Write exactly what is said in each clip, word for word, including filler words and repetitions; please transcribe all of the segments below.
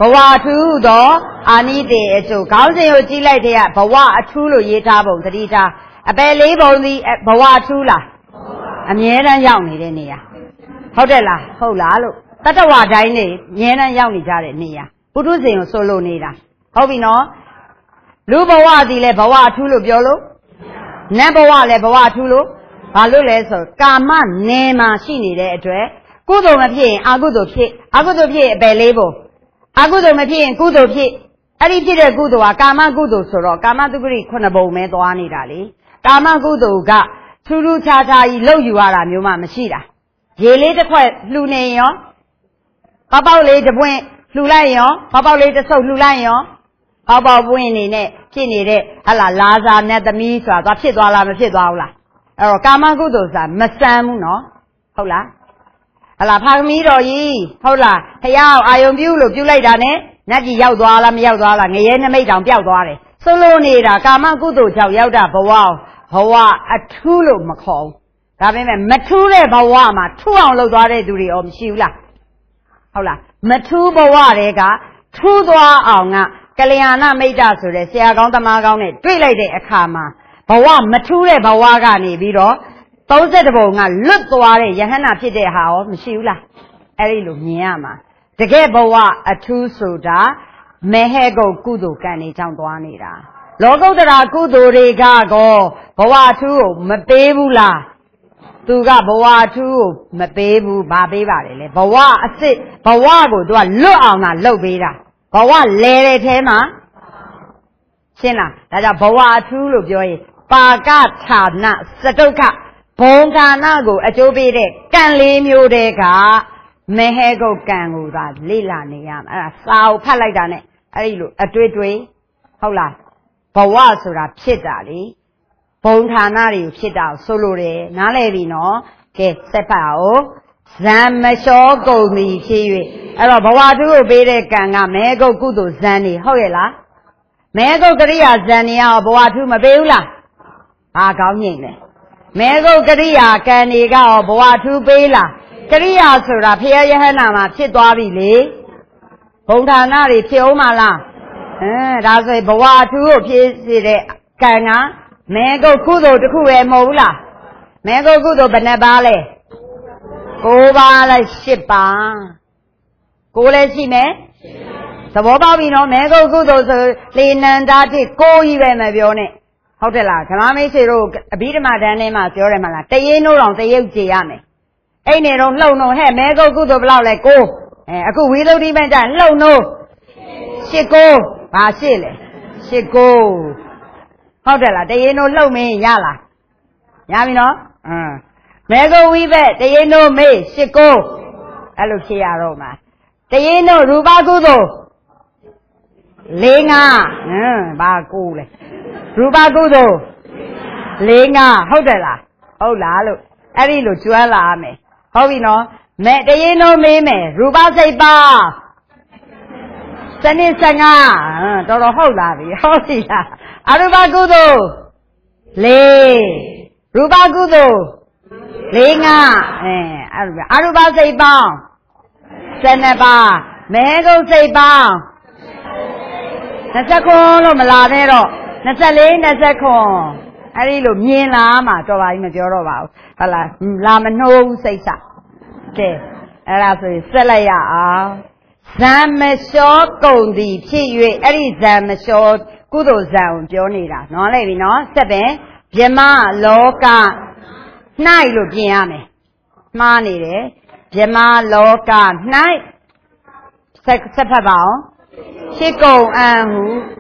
Bawatu do Anide so Gauseo Gilate Bawa Tulo Yetabo Tadita a belly the Bawatula a Miena Young Nia Hotela Holalo Tatawa Dine Yena Young Jare Nia Puduzing solo nida Hobino Lubawa di le Bawatulo Biolo Nebawa le Bawatulo Balule so Kama Nema Shini de Dre Gudo Mapi Agudo Pi Agudo Pi Belebo Agudo Mapi Gudo Pi Adipida Gudoa Kama Gudo Soro Kama Dugri Konabo Medoani Dali Kama Gudo Ga Turu Tata Lo Yuara Muma Mashida Yele the Quet Lunayo Papa laid the point Lulayo Papa laid the so Lulayo Papa winning it Kini Hala Laza Net the Misa the Pidwala Pidwala Or Kama Gudosa Masamu no Hola Hala Pamiro ye Hola Heya I am you look you like that Nagi Yaudwala Yaudwala Yen made down Yaudware Solo Nida Kama Gudo Yauda Bawa Hawa a Tulo Macau Davin Mature Bawama two on Lodare Duri om Shula Hola Matu Bawarega two doa Anga Kaliana made us to the Siagonda Magone three lady a kama Bawa Mature Bawagani Biro Those at the Bonga look to Are Yahana Pide How Mishula Erilu Miyama The Gebawa a two soda Mehego Kudu Kani Chanduanida Logo da Kudu Regago Bawatu Mabebula Tuga Bawatu Mabebu Babeva Bawa a sit Bawago do a look on a low beta Bawa Lere Tema Sina Dada Bawatu look joy Baga Tabna Satoka Bonga Nago a Jobede Canlim Yodeka Mehego Ganguda Lila Niam a Sao Paladane Arilu a Dway Hola Bawasura Pidali Bontanari Pida Solore Nalevino Ke Sepao Zamasho Gomi Chiwi Ero Bawadu Bede Ganga Mego Gudu Zani Hoela Mego Korea Zania Bawatu Mabula Agawine Mego Korea Kaniga Bawatu Bela Korea Sura Pia Yahanama Pidwabili Bontanari Piomala Eh, that's a Bawatu Pide Ganga Mego Kudo to Kue Mola Mego Kudo Benabale Gobala Shipa Gole Sime Sabobino Mego Kudo Linandati Go even Mabione Hotela Kamame Siro Abidama Danema Joremala Tayeno on the Yame Ain't no no no hey Mego Kudo Blau like go a good widow even done low no She go Basile She go Hotela, they ain't no low me, Yala. Yamino? Uh. Mego we bet, they ain't no me, Shiko. Alucia Roma. They ain't no Rubagudo. Linga. Uh, Bagule. Rubagudo. Linga. Hotela. Hola, look. Arilu, Juala me. Hovino. Me, they ain't no me, me. Ruba say ba. Sani Sanga. Toro Hola, Hola. Aruba Gudo Le Ruba Gudo Linga eh Aruba say bound Seneba Mego say bound Nasakon Maladero Nasale Nasakon Arilu Miena Ma Toba in the Jorova Hala Lamano say sa Okay Era Selaya Zamasho Gondi Chi Eri Zamasho Kudo Zan Jonida, no lady no, seven, Jema Loka Nailo Giame Mani, Jema Loka Night Sepabao, Chico and who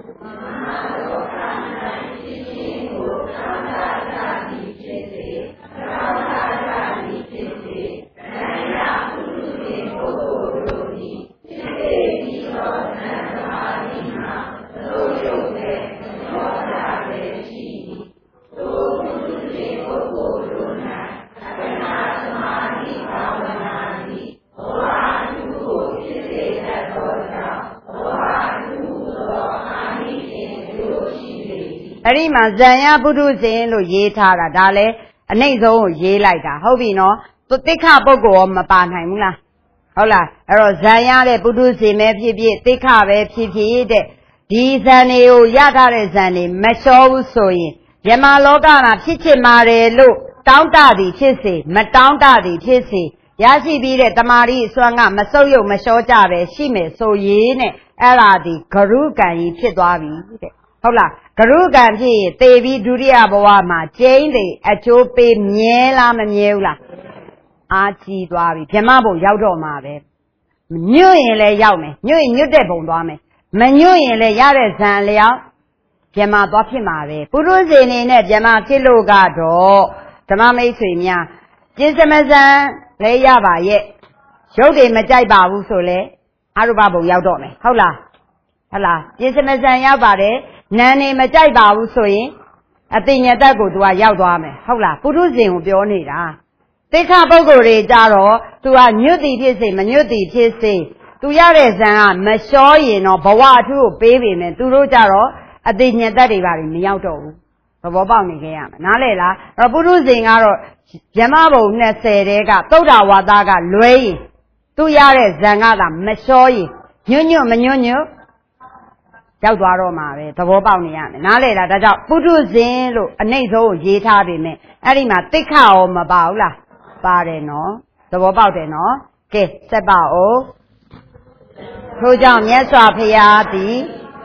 Arima Zanya Budu Zin Lu Ye Tara Dale, a Nazo Ye like a Hobino, to take up a go on Mapan Hamula. ဟုတ်လားအဲ့တော့ဇံရတဲ့ပုထုဇဉ်ပဲဖြစ်ဖြစ်သိက္ခပဲဖြစ်ဖြစ်တဲ့ဒီဇံတွေကိုရထားတဲ့ဇံတွေမလျှောဘူးဆိုရင်မြမလောကမှာဖြစ်ချင်ပါတယ်လို့တောင်းတသည်ဖြစ်စေမတောင်းတသည်ဖြစ်စေရရှိပြီးတဲ့တမာရီအစွမ်းကမဆုပ်ယုပ်မလျှောကြပဲရှိမယ်ဆိုရင်နဲ့အဲ့ဒါဒီဂရုကံကြီးဖြစ်သွားပြီတဲ့ဟုတ်လားဂရုကံဖြစ်ရင်သေပြီးဒုတိယဘဝမှာကျင်းတယ်အကျိုးပေးမြဲလားမမြဲဘူးလားအာကြီးသွားပြီဗြဟ္မဘုံရောက်တော့မှာပဲညွတ်ရင်လည်းရောက်မယ်ညွတ်ရင်ညွတ်တဲ့ဘုံသွားမယ်မညွတ်ရင်လည်းရတဲ့ဇံလျောက်ဗြဟ္မသွားဖြစ်မှာပဲပုရုဇဉ်နေနဲ့ဗြဟ္မဖြစ်လို့ကတော့ဓမ္မမိတ်ဆွေများကျင်စမဇံလည်းရပါရဲ့ရုပ်တွေမကြိုက်ပါဘူးဆိုလဲအရုပဘုံရောက်တော့မယ်ဟုတ်လားဟုတ်လားကျင်စမဇံရောက်ပါတယ်နာနေမကြိုက်ပါဘူးဆိုရင်အတိညာတတ်ကိုသူကရောက်သွားမယ်ဟုတ်လားပုရုဇဉ်ကိုပြောနေတာသိက္ခာပုဂ္ဂိုလ်တွေကြတော့သူကညွတ်တီဖြစ်စေမညွတ်တီဖြစ်စေသူရတဲ့ဇံကမလျှောရင်တော့ဘဝအထူးကိုပေးပေမယ်သူတို့ကြတော့အတိညာတတ်တွေပါမရောက်တော့ဘူးသဘောပေါက်နေခဲ့ရမှာနားလေလားအဲ့တော့ပုရုဇဉ်ကတော့ဗြဟ္မဘုံနှစ်ဆယ်တဲကသုဒ္ဓဝါဒကလွဲရင်သူရတဲ့ဇံကသာမလျှောရင်ညွတ်ညွတ်မညွတ်ညွတ်ရောက်သွားတော့မှာပဲသဘောပေါက်နေရမယ်နားလေလားဒါကြောင့်ပုထုဇဉ်လို့အနှိမ့်ဆုံးကိုရေးထားပေမဲ့အဲ့ဒီမှာသိက္ခာရောမပါဘူးလားပါတယ်နော်သဘောပေါက်တယ်နော်ကဲဆက်ပါဦးထို့ကြောင့်မြတ်စွာဘုရားသည်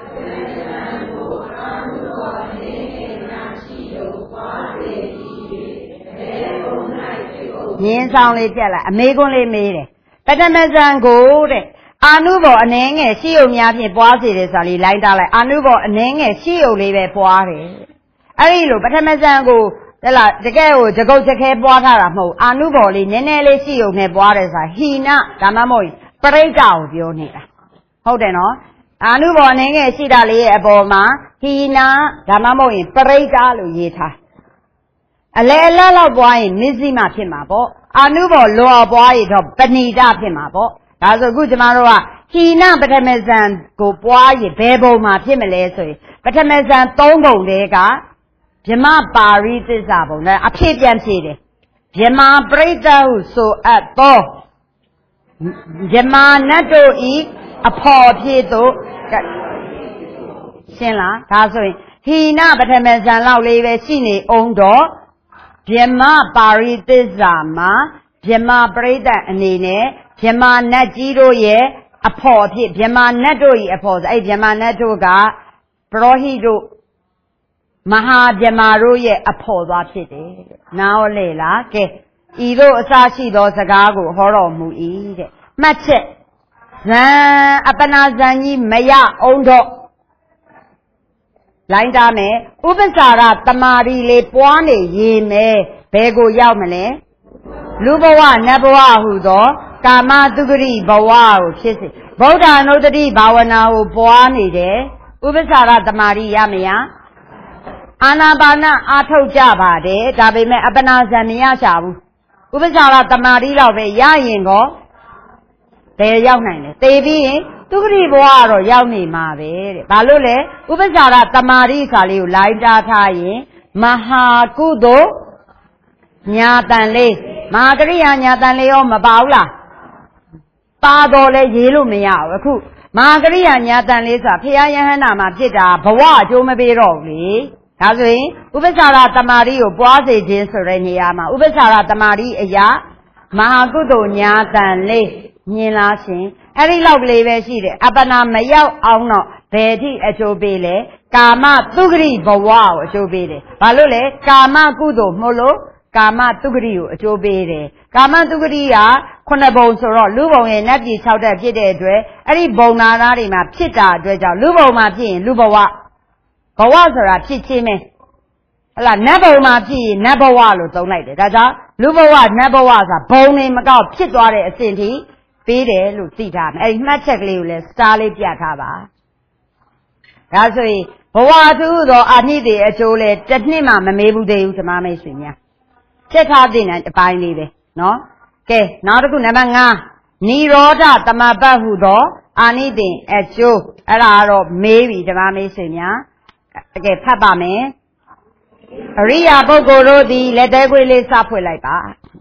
မြင်းဆောင်လေးပြက်လိုက်အမေကွန်းလေးမေးတယ်ပထမဇံကိုတဲ့အာနုဘော်အနှဲငယ်ရှိုံများဖြင့်ပွားစေတယ်ဆိုတာလေးလိုက်တာလိုက်အာနုဘော်အနှဲငယ်ရှိုံလေးပဲပွားတယ်အဲ့ဒီလိုပထမဇံကိုဟဲ့လားတကယ်ကိုကြကုတ်ချက်ခဲပွားထားတာမဟုတ်အာနုဘော်လေးနည်းနည်းလေးရှိုံနဲ့ပွားတယ်ဆိုတာဟိနဒါမှမဟုတ်ပရိက္ခကိုပြောနေတာဟုတ်တယ်နော်အာနုဘော်အနှဲငယ်ရှိတာလေးရဲ့အပေါ်မှာဟိနဒါမှမဟုတ်ရင်ပရိက္ခလို့ရေးထားအလဲအလတ်လောက်ပွားရင်မစ္စည်းမဖြစ်မှာပေါ့အာနုဘော်လောပွားရင်တော့ပဏိဒဖြစ်မှာပေါ့ဒါဆိုအခုကျမတို့ကဟိနပထမဇံကိုပွားရင်ဘယ်ပုံမှာဖြစ်မလဲဆိုရင်ပထမဇံသုံးပုံတည်းကဗြဟ္မပါရိသစ္စာပုံနဲ့အဖြစ်ပြန်ဖြေတယ်ဗြဟ္မာပရိသတ်ဟုဆိုအပ်သောဗြဟ္မာနတ်တို့ဤအဖော်ဖြစ်သို့ရှင်းလားဒါဆိုရင်ဟိနပထမဇံလောက်လေးပဲရှိနေအောင်တော့ဗြဟ္မပါရိသစ္စာမှာဗြဟ္မာပရိသတ်အနေနဲ့ဗြဟ္မာနတ်ကြီးတို့ရဲ့အဖော်ဖြစ်ဗြဟ္မာနတ်တို့ဤအဖော်ဆိုအဲ့ဗြဟ္မာနတ်တို့ကပရောဟိတ်တို့မဟာဗြဟ္မာတို့ရဲ့အဖော်သွားဖြစ်တယ်နားလေလားကဲဤတို့အစရှိသောစကားကိုဟောတော်မူ၏တဲ့မှတ်ချက်ဇံအပနာဇံကြီးမရအောင်တော့လိုင်းတာမယ်ဥပ္ပစာရတမာရီလေးပွားနေရင်မယ်ဘယ်ကိုရောက်မလဲလူဘဝနတ်ဘဝဟုသောကာမတုဂရိဘဝကိုဖြစ်စေဗုဒ္ဓအနုတ္တိဘာဝနာကိုပွားနေတယ်ဥပ္ပစာရတမာရီရမရအာနာပါနအာထုတ်ကြပါတယ်ဒါပေမဲ့အပနာဇံမရချဘူးဥပ္ပစာရတမာရီတော့ပဲရရင်ကောဘယ်ရောက်နိုင်လဲသေပြီးရင်သူဂရိဘဝကတော့ရောက်နေမှာပဲတဲ့ဘာလို့လဲဥပ္ပစာရတမာရီခါလေးကိုလိုက်တားထားရင်မဟာကုသိုလ်ညာတန်လေးမဟာကရိယာညာတန်လေးရောမပါဘူးလားပါတော့လဲရေးလို့မရဘူးအခုမဟာကရိယာညာတန်လေးဆိုတာဖရာယဟန္တာမှာဖြစ်တာဘဝအကျိုးမပေးတော့ဘူးလေဒါဆိုရင်ဥပ္ပစာရတမာရီကိုပွားစေခြင်းဆိုတဲ့နေရာမှာဥပ္ပစာရတမာရီအရာမဟာကုသိုလ်ညာတန်လေးမြင်လားရှင်အဲ့ဒီလောက်ကလေးပဲရှိတယ်အပနာမရောက်အောင်တော့ဘယ်ထိအကျိုးပေးလဲကာမတုဂရိဘဝကိုအကျိုးပေးတယ်ဘာလို့လဲကာမကုသိုလ်မဟုတ်လို့ကာမတုဂရိကိုအကျိုးပေးတယ်ကာမတုဂရိကခုနှစ်ဘုံဆိုတော့လူဘုံရဲ့နတ်ပြည်၆တက်ဖြစ်တဲ့အတွက်အဲ့ဒီဘုံနာသားတွေမှာဖြစ်တာအတွက်ကြောင့်လူဘုံမှာဖြစ်ရင်လူဘဝဘဝဆိုတာဖြစ်ချင်းပဲဟလာနတ်ဘုံမှာဖြစ်ရင်နတ်ဘဝလို့သုံးလိုက်တယ်ဒါကြောင့်လူဘဝနတ်ဘဝဆိုတာဘုံနေမကောက်ဖြစ်သွားတဲ့အစဉ်ထိပေးတယ်လို့သိထားမယ်အဲ့ဒီမှတ်ချက်ကလေးကိုလည်းစတားလေးပြထားပါဒါဆိုရင်ဘဝသူသောအနိတိအကျိုးလဲတစ်နှစ်မှမမေးဘူးသေးဘူးဓမ္မမိတ်ဆွေများချက်ထားတဲ့တဲ့အပိုင်းလေးပဲနော်ကဲနောက်တစ်ခုနံပါတ်၅နိရောဓသမပတ်ဟုသောအာနိတိအကျိုးအဲ့ဒါကတော့မေးပြီဓမ္မမိတ်ဆွေများတကယ်ဖတ်ပါမယ်အရိယာပုဂ္ဂိုလ်တို့သည်လက်သေးခွေးလေးစဖွင့်လိုက်ပါ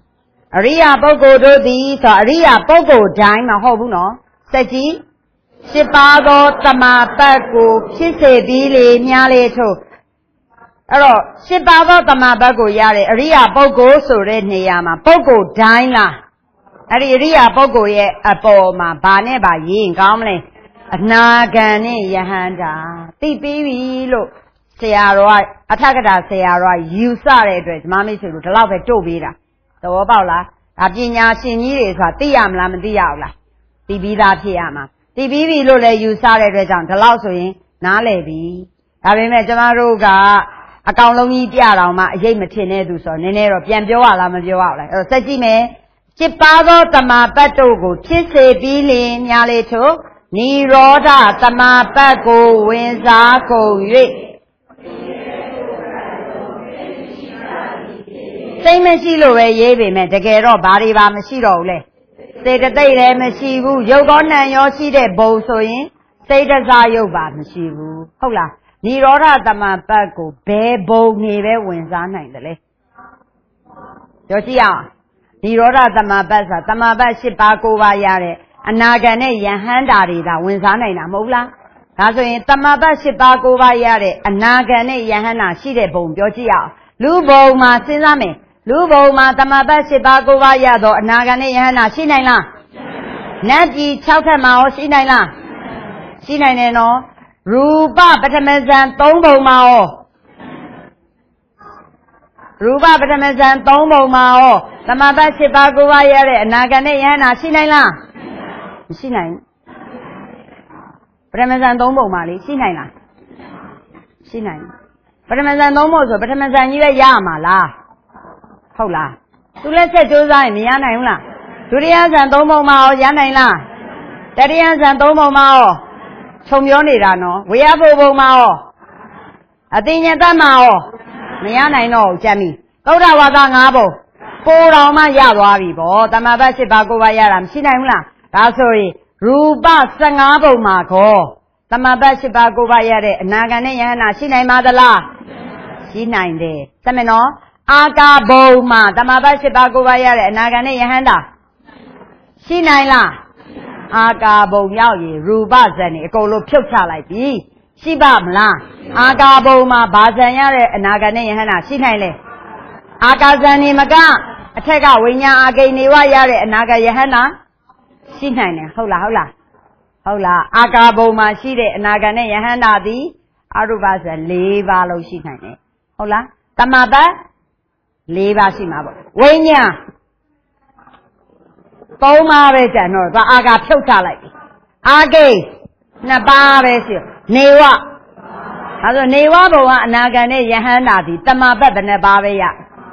အရိယာပုဂ္ဂိုလ်တို့သည်ဆိုအရိယာပုဂ္ဂိုလ်တိုင်းမဟုတ်ဘူးနော်စက်ကြီးရှစ်ပါးသောတမာပတ်ကိုဖြစ်စေပြီးလေများလေထို့အဲ့တော့ရှစ်ပါးသောတမာပတ်ကိုရတဲ့အရိယာပုဂ္ဂိုလ်ဆိုတဲ့နေရာမှာပုဂ္ဂိုလ်တိုင်းလားအဲ့ဒီအရိယာပုဂ္ဂိုလ်ရဲ့အပေါ်မှာဘာနဲ့ဘာရေးရင်ကောင်းမလဲအနာဂံနဲ့ယဟန္တာသိပြီးပြီလို့ဆရာတော်ကအထကထာဆရာတော်ကယူဆတဲ့အတွက်ဓမ္မမိတ်ဆွေတို့ဒီလောက်ပဲတို့ပေးတာသဘောပေါက်လားဒါပညာရှင်ကြီးတွေဆိုတာသိရမလားမသိရဘူးလားသိပြီးသားဖြစ်ရမှာသိပြီးပြီလို့လည်းယူဆတဲ့အတွက်ကြောင့်ဒီလောက်ဆိုရင်နားလည်ပြီဒါပေမဲ့ကျမတို့ကအကောင်လုံးကြီးပြတော်မှအရေးမထင်တဲ့သူဆိုတော့နည်းနည်းတော့ပြန်ပြောရလားမပြောရဘူးလားအဲ့တော့စက်ကြည့်မယ်ရှစ်ပါးသောတမာပတ်တို့ကိုဖြစ်စေပြီးလင်များလေထို့နိရောဓတမာပတ်ကိုဝင်စားကုန်၍စိတ်မရှိလို့ပဲရေးပေမဲ့တကယ်တော့ဘာတွေပါမရှိတော့ဘူးလေစေတသိက်လည်းမရှိဘူးရုပ်ကောနံရောရှိတဲ့ဘုံဆိုရင်စိတ်တစားရုပ်ပါမရှိဘူးဟုတ်လားနိရောဓတမာပတ်ကိုဘယ်ဘုံနေပဲဝင်စားနိုင်တယ်လေပြောကြည့်အောင်နိရောဓတမာပတ်ဆိုတာတမာပတ်၈ပါး၉ပါးရတဲ့အနာဂတ်နဲ့ယဟန္တာတွေဒါဝင်စားနိုင်တာမဟုတ်လားဒါဆိုရင်တမာပတ်၈ပါး၉ပါးရတဲ့အနာဂတ်နဲ့ယဟန္တာရှိတဲ့ဘုံပြောကြည့်အောင်လူဘုံမှာစဉ်းစားမယ်လူဘုံမှာတမာပတ်၈ပါး၉ပါးရတော့အနာဂတ်နဲ့ယဟန္တာရှိနိုင်လားနတ်ပြည်၆ထပ်မှာရောရှိနိုင်လားရှိနိုင်တယ်နော်ရူပပထမဇန်၃ဘုံမှာရောရူပပထမဇန်၃ဘုံမှာရောတမာပတ်၈ပါး၉ပါးရတဲ့အနာဂတ်နဲ့ယဟန္တာရှိနိုင်လားမရှိနိုင်ပထမဇန်၃ဘုံမှာလေရှိနိုင်လားရှိနိုင်ပထမဇန်၃ဘုံဆိုပထမဇန်ကြီးပဲရမှာလားဟုတ်လားသူလက်ဆက်ကြိုးစားရင်မရနိုင်ဘူးလားဒုတိယဇန်၃ဘုံမှာရောရနိုင်လားတတိယဇန်၃ဘုံမှာရောခြုံပြောနေတာနော်ဝေယဖို့ဘုံမှာရောအတိညာတတ်မှာရောမရနိုင်တော့ဘူးကြက်မိသုဒ္ဓဝါဒ၅ဘုံကိုယ်တော်မှရသွားပြီဗောတမာပတ်၈ပါး၉ပါးရတာမရှိနိုင်ဘူးလားဒါဆိုရင်ရူပ၁၅ဘုံမှာခောတမာပတ်၈ပါး၉ပါးရတဲ့အနာဂတ်နဲ့ယဟန္တာရှိနိုင်ပါသလားရှိနိုင်တယ်စမယ်နော်အာကာဘုံမှာတမာပတ်၈ပါး၉ပါးရတဲ့အနာဂတ်နဲ့ယဟန္တာရှိနိုင်လားအာကာဘုံရောက်ရင်ရူပဇန်နေအကုန်လုံးဖြုတ်ချလိုက်ပြီရှိပါမလားအာကာဘုံမှာဘာဇန်ရတဲ့အနာဂတ်နဲ့ယဟန္တာရှိနိုင်လဲအာကာဇန်နေမကအထက်ကဝိညာဉ်အာဂိနေဝရတဲ့အနာဂတ်ယဟန္တာရှိနိုင်တယ်ဟုတ်လားဟုတ်လားဟုတ်လားအာကာဘုံမှာရှိတဲ့အနာဂတ်နဲ့ယဟန္တာသည်အရူပဇန်၄ပါးလုံးရှိနိုင်တယ်ဟုတ်လားတမပတ်၄ပါးရှိမှာပေါ့ဝိညာဉ်သုံးပါးပဲကျန်တော့သွားအာကာဖြုတ်ချလိုက်ပြီအာဂိနှစ်ပါးပဲရှိနေဝဒါဆိုနေဝဘုံကအနာဂတ်နဲ့ယဟန္တာသည်တမပတ်ဘယ်နှပါးပဲရ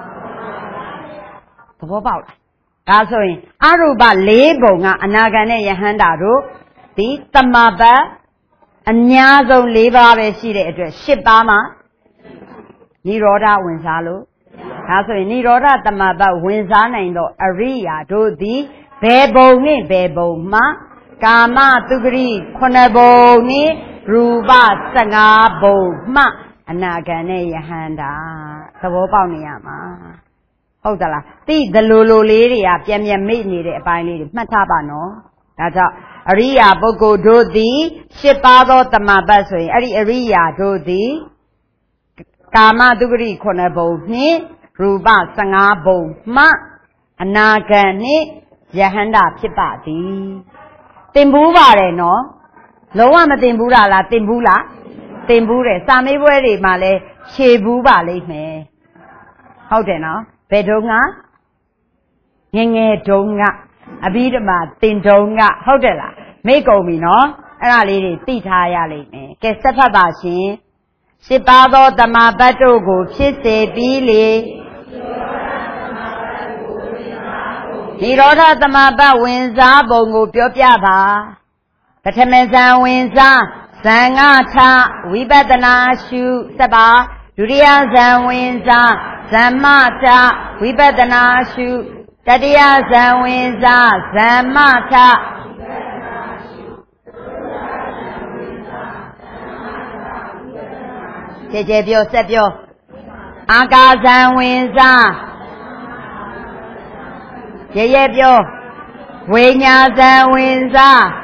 သဘောပေါက်လားဒါဆိုရင်အရူပ၄ဘုံကအနာဂတ်နဲ့ယဟန္တာတို့ဒီတမပတ်အများဆုံး၄ပါးပဲရှိတဲ့အတွက်၈ပါးမှာနိရောဓဝင်စားလို့ဒါဆိုရင်နိရောဓတမပတ်ဝင်စားနိုင်တော့အရိယာတို့သည်ဘယ်ဘုံနဲ့ဘယ်ဘုံမှာကာမတုဂရိခုနှစ်ဘုံနဲ့ရူပ၁၅ဘုံမှအနာဂတ်နဲ့ယဟန္တာသဘောပေါက်နေရမှာဟုတ်သလားသိဒလိုလိုလေးတွေကပြန်ပြန်မိတ်နေတဲ့အပိုင်းလေးတွေမှတ်ထားပါနော်ဒါကြောင့်အရိယာပုဂ္ဂိုလ်တို့သည်ရှစ်ပါးသောတမပတ်ဆိုရင်အဲ့ဒီအရိယာတို့သည်ကာမတုဂရိခုနှစ်ဘုံနှင့်ရူပ၁၅ဘုံမှအနာဂတ်နှင့်ယဟန္တာဖြစ်ပါသည်သင်ဘူးပါတယ်နော်လုံးဝမသင်ဘူးလားလားသင်ဘူးလားသင်ဘူးတယ်စာမေးပွဲတွေမှာလဲခြေဘူးပါလိမ့်မယ်ဟုတ်တယ်နော်ဘယ်တုန်းကငငယ်တုန်းကအဘိဓမ္မာသင်တုန်းကဟုတ်တယ်လားမိတ်ကုန်ပြီနော်အဲ့ဒါလေးတွေသိထားရလိမ့်မယ်ကဲဆက်ဖတ်ပါရှင်ရှစ်ပါးသောတမာပတ်တို့ကိုဖြစ်စေပြီးလေနိရောဓတမပတ်ဝင်စားပုံကိုပြောပြပါပထမဇန်ဝင်စားဇန်ငါထဝိပဿနာရှုစပါဒုတိယဇန်ဝင်စားဇမ္မထဝိပဿနာရှုတတိယဇန်ဝင်စားဇမ္မထကျေကျေပြောဆက်ပြောအာကာဇံဝင်စား爷爷ပြောဝိညာဇံဝင်စား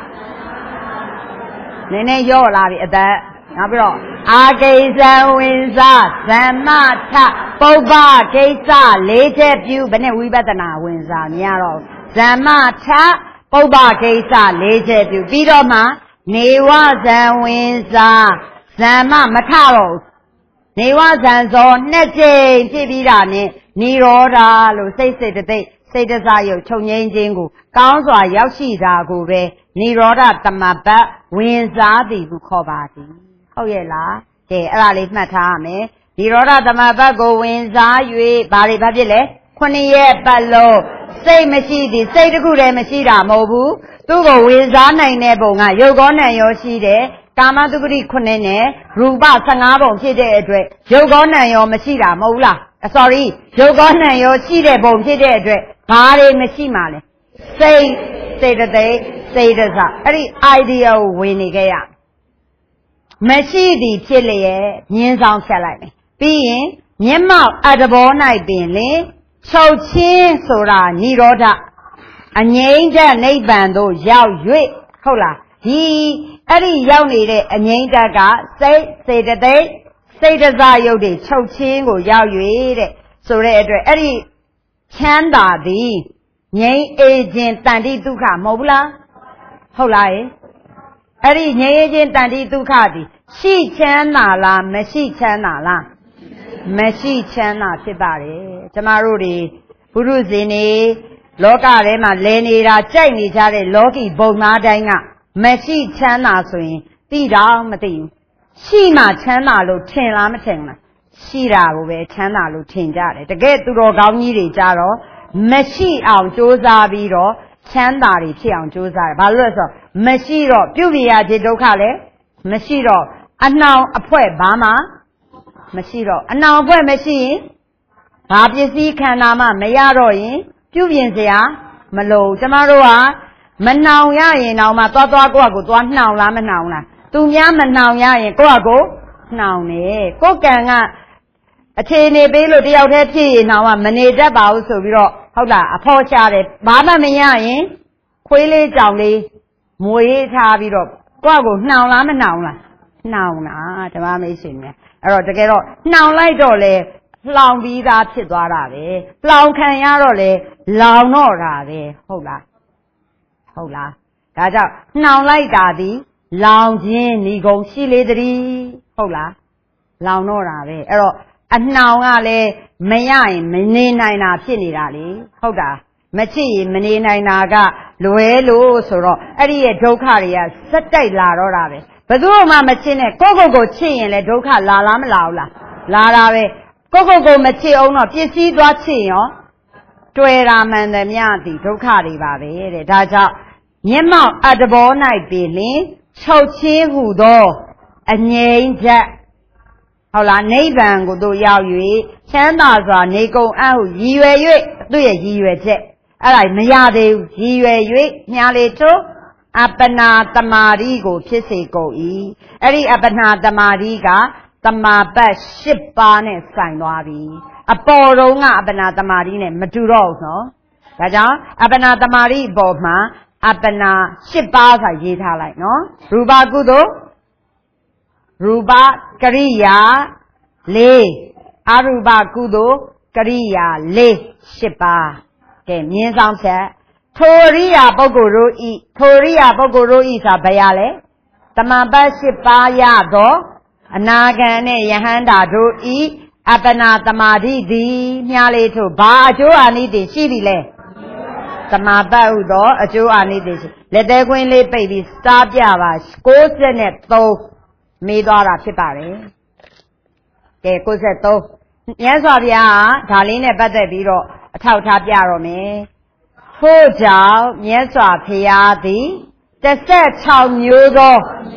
နည်းနည်းရော့လာပြီအသက်နောက်ပြီးတော့အာဂိဇံဝင်စားဇမ္မထပုပ္ပကိစ္စလေးချက်ပြုဘယ်နဲ့ဝိပဿနာဝင်စားမြင်ရတော့ဇမ္မထပုပ္ပကိစ္စလေးချက်ပြုပြီးတော့မှနေဝဇံဝင်စားဇမ္မမထတော့နေဝဇံဇောနှစ်ကြိမ်ဖြစ်ပြီးတာနဲ့និရောဓလို့စိတ်စိတ်တသိစိတ်တစားရုပ်ချုပ်ငြိမ်းခြင်းကိုကောင်းစွာရောက်ရှိတာကိုပဲនិရောဓသမပတ်ဝင်စားသည်ဟုခေါ်ပါသည်ဟုတ်ရဲ့လားကဲအဲ့ဒါလေးမှတ်ထားရမယ်និရောဓသမပတ်ကိုဝင်စား၍ဘာတွေဘာဖြစ်လဲခုနှစ်ရက်ပတ်လုံးစိတ်မရှိသည်စိတ်တစ်ခုတည်းမရှိတာမဟုတ်ဘူးသူ့ကိုဝင်စားနိုင်တဲ့ပုံကယုတ်ကောနံရောရှိတယ်ကာမတုပ္ပတိခုနှစ်နဲ့ရူပဆယ်ငါးပုံဖြစ်တဲ့အတွက်ယုတ်ကောနံရောမရှိတာမဟုတ်လား sorry ယုတ်ကောနံရောရှိတဲ့ပုံဖြစ်တဲ့အတွက်ဘာတွေမရှိမှလဲစိတ်စေတသိက်စေတစအဲ့ဒီ idea ကိုဝင်နေခဲ့ရမရှိသည်ဖြစ်လျက်မြင်းဆောင်ဖြတ်လိုက်မယ်ပြီးရင်မျက်မှောက်အတ္တဘော၌ပင်လေချုပ်ချင်းဆိုတာនិရောဓအငြိမ့်တဲ့နိဗ္ဗာန်သို့ရောက်၍ဟုတ်လားဒီအဲ့ဒီရောက်နေတဲ့အငြိမ့်တက်ကစိတ်စေတသိက်စိတ်တစရုပ်တွေချုပ်ချင်းကိုရောက်၍တဲ့ဆိုတဲ့အတွက်အဲ့ဒီချမ်းသာသည်ငြိမ်းအေးခြင်းတန်တိဒုက္ခမဟုတ်ဘူးလားဟုတ်လားအဲ့ဒီငြိမ်းအေးခြင်းတန်တိဒုက္ခသည်ရှိချမ်းသာလားမရှိချမ်းသာလားမရှိချမ်းသာဖြစ်ပါတယ်ကျမတို့တွေဘုရုဇင်နေလောကထဲမှာလဲနေတာကြိုက်နေကြတဲ့လောကီဘုံသားတိုင်းကမရှိချမ်းသာဆိုရင်သိတော့မသိဘူးရှိမှချမ်းသာလို့ထင်လားမထင်လားရှိတာကိုပဲချမ်းသာလို့ထင်ကြတယ်တကယ်သူတော်ကောင်းကြီးတွေကြတော့မရှိအောင်ကြိုးစားပြီးတော့ချမ်းသာတွေဖြစ်အောင်ကြိုးစားတယ်ဘာလို့လဲဆိုတော့မရှိတော့ပြုပြရခြင်းဒုက္ခလည်းမရှိတော့အနှောင်အဖွဲဘာမှမရှိတော့အနှောင်အဖွဲမရှိရင်ဘာပစ္စည်းခန္ဓာမှမရတော့ရင်ပြုပြင်စရာမလိုကျမတို့ကမနှောင်ရရင်တော့မှသွားသွားကိုယ့်အကိုသွားနှောင်လားမနှောင်လားသူများမနှောင်ရရင်ကိုယ့်အကိုနှောင်နေကိုယ်ကံကအခြေအနေပေးလို့တယောက်တည်းဖြစ်ရင်တော့မနေတတ်ပါဘူးဆိုပြီးတော့ဟုတ်လားအဖော်ချတယ်ဘာမှမရရင်ခွေးလေးကြောင်လေးမွေးထားပြီးတော့ကိုယ့်ကိုနှောင်လားမနှောင်လားနှောင်လားဓမ္မမိတ်ဆွေများအဲ့တော့တကယ်တော့နှောင်လိုက်တော့လေလှောင်ပြီးသားဖြစ်သွားတာပဲလှောင်ခံရတော့လေလောင်တော့တာပဲဟုတ်လားဟုတ်လားဒါကြောင့်နှောင်လိုက်တာဒီလောင်ခြင်းဏီကုံရှိလေတည်းဟုတ်လားလောင်တော့တာပဲအဲ့တော့အနှောင်ကလည်းမရရင်မနေနိုင်တာဖြစ်နေတာလေဟုတ်တာမချစ်ရင်မနေနိုင်တာကလွယ်လို့ဆိုတော့အဲ့ဒီရဲ့ဒုက္ခတွေကစက်တိုက်လာတော့တာပဲဘယ်သူမှမချစ်နဲ့ကိုယ့်ကိုယ်ကိုချစ်ရင်လည်းဒုက္ခလာလားမလာဘူးလားလာတာပဲကိုယ့်ကိုယ်ကိုမချစ်အောင်တော့ပစ္စည်းသွားချစ်ရောတွေ့တာမှန်တယ်မြသည်ဒုက္ခတွေပါပဲတဲ့ဒါကြောင့်မျက်မှောက်အတ္တဘော၌ပင်လင်ချုပ်ချင်းဟုသောအငြိမ့်ချက်ဟုတ်လားနိဗ္ဗာန်ကိုတို့ရောက်၍ချမ်းသာစွာနေကုန်အဟုရည်ရွယ်၍သူ့ရဲ့ရည်ရွယ်ချက်အဲ့ဒါမရသေးဘူးရည်ရွယ်၍ညာလေတို့အပ္ပနာတမာရီကိုဖြစ်စေကုန်၏အဲ့ဒီအပ္ပနာတမာရီကတမာပတ်၈ပါးနဲ့ဆိုင်သွားပြီအပေါ်တုန်းကအပ္ပနာတမာရီနဲ့မတူတော့ဘူးနော်ဒါကြောင့်အပ္ပနာတမာရီအပေါ်မှာအပ္ပနာ၈ပါးဆိုရေးထားလိုက်နော်ရူပကုသိုလ်ရူပကရိယာလေးအရူပကုသိုလ်ကရိယာလေး၈ပါးကဲမြင်းဆောင်ချက်ထိုရိယာပုဂ္ဂိုလ်တို့ဤထိုရိယာပုဂ္ဂိုလ်တို့ဤဆိုဘယ်ရလဲတမန်ပတ်၈ပါးရသောအနာဂံနဲ့ယဟန္တာတို့ဤအပ္ပနာတမာတိသည်မြားလေးထို့ဘာအကျိုးအာနိသင်ရှိပြီလဲတမာပတ်ဟုသောအကျိုးအာနိသင်ရှိလက်သေးခွင်းလေးပိတ်ပြီးစတားပြပါ၉၃မေးသွားတာဖြစ်ပါတယ်ကဲ၉၃မြတ်စွာဘုရားကဒါလေးနဲ့ပတ်သက်ပြီးတော့အထောက်ထားပြတော့မယ်ထို့ကြောင့်မြတ်စွာဘုရားသည်တစ်ဆက်၆မျိုးသော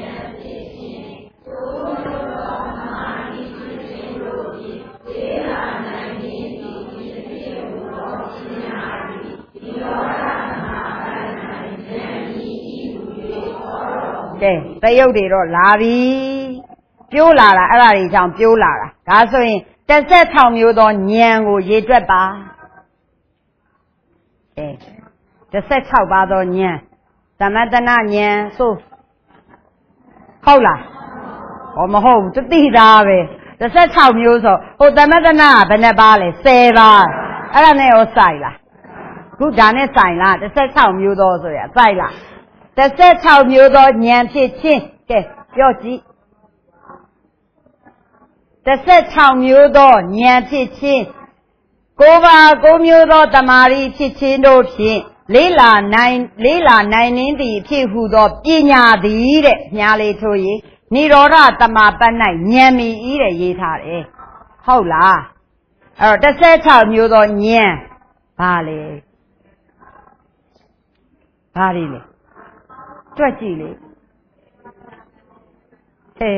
ကဲတရုပ်တွေတော့လာပြီပြိုးလာတာအဲ့ဒါတွေကြောင့်ပြိုးလာတာဒါဆိုရင်တစ်ဆက်၆မျိုးသောဉာဏ်ကိုရေတွက်ပါကဲတစ်ဆက်၆ပါးသောဉာဏ်သမတနာဉာဏ်ဆိုဟုတ်လားဟောမဟုတ်ဘူးတတိသားပဲတစ်ဆက်၆မျိုးဆိုဟိုသမတနာကဘယ်နှပါလဲ၁၀ပါးအဲ့ဒါနဲ့ရောစိုက်လားခုဒါနဲ့ဆိုင်လားတစ်ဆက်၆မျိုးသောဆိုရစိုက်လားတစ်ဆက်၆မျိုးသောဉာဏ်ဖြစ်ချင်းကဲပြောကြည့်တစ်ဆက်၆မျိုးသောဉာဏ်ဖြစ်ချင်းကိုးပါးကိုးမျိုးသောတမာရီဖြစ်ချင်းတို့ဖြင့်လေးလာနိုင်လေးလာနိုင်နှင်းသည်ဖြစ်ဟုသောပညာသည်တဲ့ညားလေးထိုးရင်နိရောဓတမပတ်၌ဉာဏ်မီဤတဲ့ရေးထားတယ်ဟုတ်လားအဲ့တော့တစ်ဆက်၆မျိုးသောဉာဏ်ဘာလဲဘာလေးလဲတွက်ကြည့်လေအဲ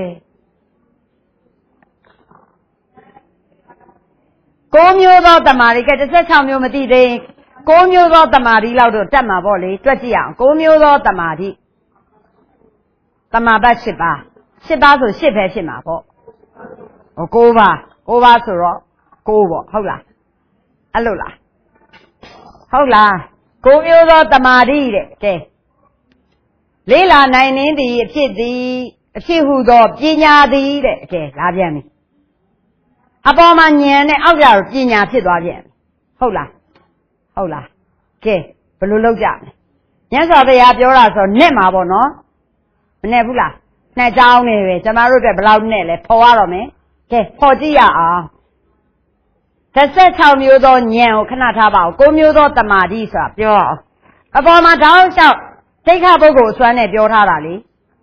ကိုးမျိုးသောတမာရီကတစ်ဆက်၆မျိုးမသိသေးကိုးမျိုးသောတမာရီလောက်တော့တက်မှာပေါ့လေတွက်ကြည့်အောင်ကိုးမျိုးသောတမာရီတမာပတ်၈ပါး၈ပါးဆို၈ပဲဖြစ်မှာပေါ့ဟိုကိုးပါးကိုးပါးဆိုတော့ကိုးပေါ့ဟုတ်လားအဲ့လိုလားဟုတ်လားကိုးမျိုးသောတမာရီတဲ့ကဲလေးလာနိုင်နှင်းသည်အဖြစ်သည်အဖြစ်ဟုသောပညာသည်တဲ့ကဲလာပြန်ပြီအပေါ်မှာဉာဏ်နဲ့အောက်ကျတော့ပညာဖြစ်သွားပြန်ဟုတ်လားဟုတ်လားကဲဘယ်လိုလုပ်ကြမလဲမြတ်စွာဘုရားပြောတာဆိုနဲ့မှာပေါ့နော်မနဲ့ဘူးလားနှစ်ချောင်းနေပဲကျမတို့အတွက်ဘယ်လောက်နဲ့လဲဖော်ရတော့မယ်ကဲဖော်ကြည့်ရအောင်တစ်ဆက်၆မျိုးသောဉာဏ်ကိုခဏထားပါဦး၉မျိုးသောတမာတိဆိုတာပြောအောင်အပေါ်မှာတောင်းလျှောက်သိက္ခာပုဂ္ဂိုလ်အစွမ်းနဲ့ပြောထားတာလေ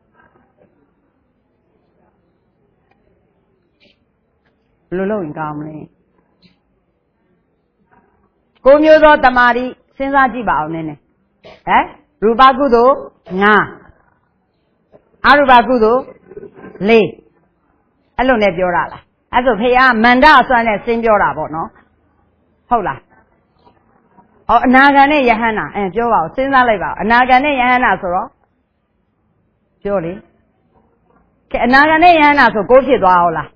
ဘယ်လိုလုပ်ရင်ကောင်းမလဲကိုမျိုးသောတမာတိစဉ်းစားကြည့်ပါအောင်နည်းနည်းဟမ်ရူပကုသိုလ်၅အရူပကုသိုလ်၄အဲ့လိုနဲ့ပြောတာလားအဲ့ဆိုဖေကမန္တအစွမ်းနဲ့စဉ်းပြောတာပေါ့နော်ဟုတ်လားဟောအနာဂံနဲ့ယဟန္တာအဲပြောပါဦးစဉ်းစားလိုက်ပါဦးအနာဂံနဲ့ယဟန္တာဆိုတော့ပြောလေကဲအနာဂံနဲ့ယဟန္တာဆိုကိုးဖြစ်သွားအောင်လား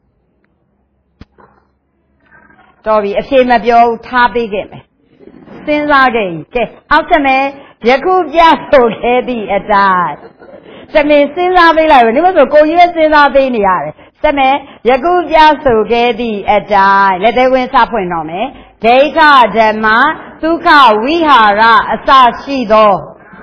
တော်ပြီအဖြေမပြောဘူးထားပေးခဲ့မယ်စဉ်းစားခဲ့ကဲအောက်ဆက်မယ်ယခုပြဆိုခဲ့သည့်အတိုင်းသမင်စဉ်းစားပေးလိုက်ပဲဒီလိုဆိုကိုကြီးပဲစဉ်းစားပေးနေရတယ်ဆက်မယ်ယခုပြဆိုခဲ့သည့်အတိုင်းလက်သေးဝင်စဖွင့်တော့မယ်ဒိဋ္ဌဓမ္မဒုက္ခဝိဟာရအစရှိသော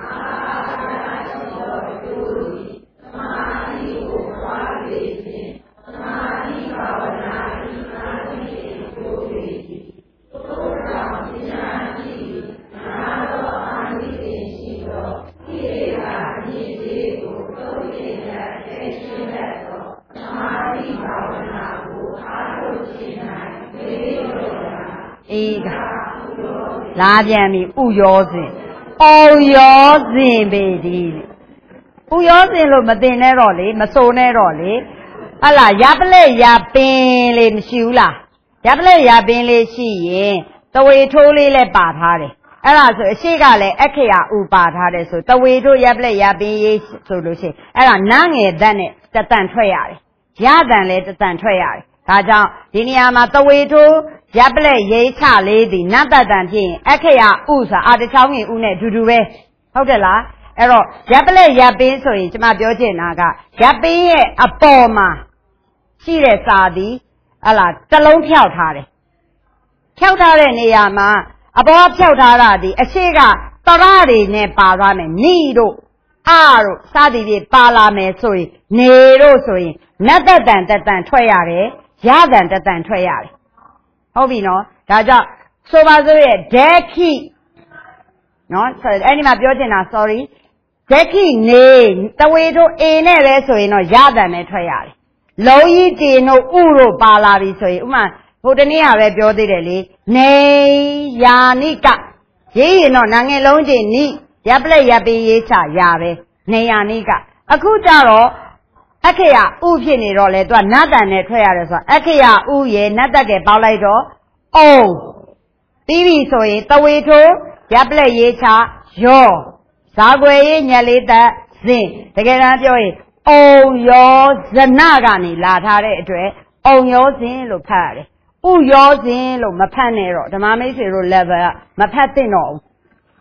အေးကလာပြန်ပြီဥရောစဉ်အော်ရောစဉ်ပေဒီဥရောစဉ်လို့မတင်နဲ့တော့လေမစုံနဲ့တော့လေဟလာရပလက်ရပင်လေးမရှိဘူးလားရပလက်ရပင်လေးရှိရင်တဝေထိုးလေးလည်းပါထားတယ်အဲ့ဒါဆိုအရှိကလည်းအခရာဥပါထားတယ်ဆိုတဝေထိုးရပလက်ရပင်ရေးဆိုလို့ရှိရင်အဲ့ဒါနားငယ်သက်နဲ့တတန်ထွက်ရတယ်ရတန်လည်းတတန်ထွက်ရတယ်ဒါကြောင့်ဒီနေရာမှာတဝေထိုးရပလက်ရေးချလေးသည်နတ်တတန်ဖြစ်ရင်အခရာဥဆိုအာတချောင်းငင်ဥနဲ့အတူတူပဲဟုတ်တယ်လားအဲ့တော့ရပလက်ရပင်းဆိုရင်ကျွန်မပြောချင်တာကရပင်းရဲ့အပေါ်မှာရှိတဲ့စာသည်ဟလာတလုံးဖြောက်ထားတယ်ဖြောက်ထားတဲ့နေရာမှာအပေါ်ဖြောက်ထားတာဒီအရှိကတရတွေနဲ့ပါသွားမယ်နိတို့အာတို့စသည်ဖြင့်ပါလာမယ်ဆိုရင်နေတို့ဆိုရင်နတ်တတန်တတန်ထွက်ရတယ်ရတန်တတန်ထွက်ရတယ်ဟုတ်ပြီနော်ဒါကြောင့်ဆိုပါစို့ရဲ့ဒက်ခိနော်အဲ့ဒီမှာပြောချင်တာ sorry ဒက်ခိနေတဝေတို့အေနဲ့ပဲဆိုရင်တော့ရတန်နဲ့ထွက်ရတယ်လုံးကြီးတင်တို့ဥတို့ပါလာပြီဆိုရင်ဥမာဟိုတနေ့ကပဲပြောသေးတယ်လေနေယာနိကရေးရင်တော့နာငယ်လုံးချင်းနိရပလက်ရပင်းရေးချရပဲနေယာနိကအခုကြတော့အခရာဥဖြစ်နေတော့လေသူကနတ်တန်နဲ့ထွက်ရတယ်ဆိုတာအခရာဥရဲ့နတ်တက်ကပေါက်လိုက်တော့အုံပြီးပြီဆိုရင်တဝေထိုးရပလက်ရေးချရောဇာွယ်ရေးညက်လေးသက်ဇင်တကယ်တမ်းပြောရင်အုံရောဇနကနေလာထားတဲ့အတွက်အုံရောဇင်လို့ဖတ်ရတယ်ဥရောဇင်လို့မဖတ်နဲ့တော့ဓမ္မမိတ်ဆွေတို့ level ကမဖတ်သင့်တော့ဘူး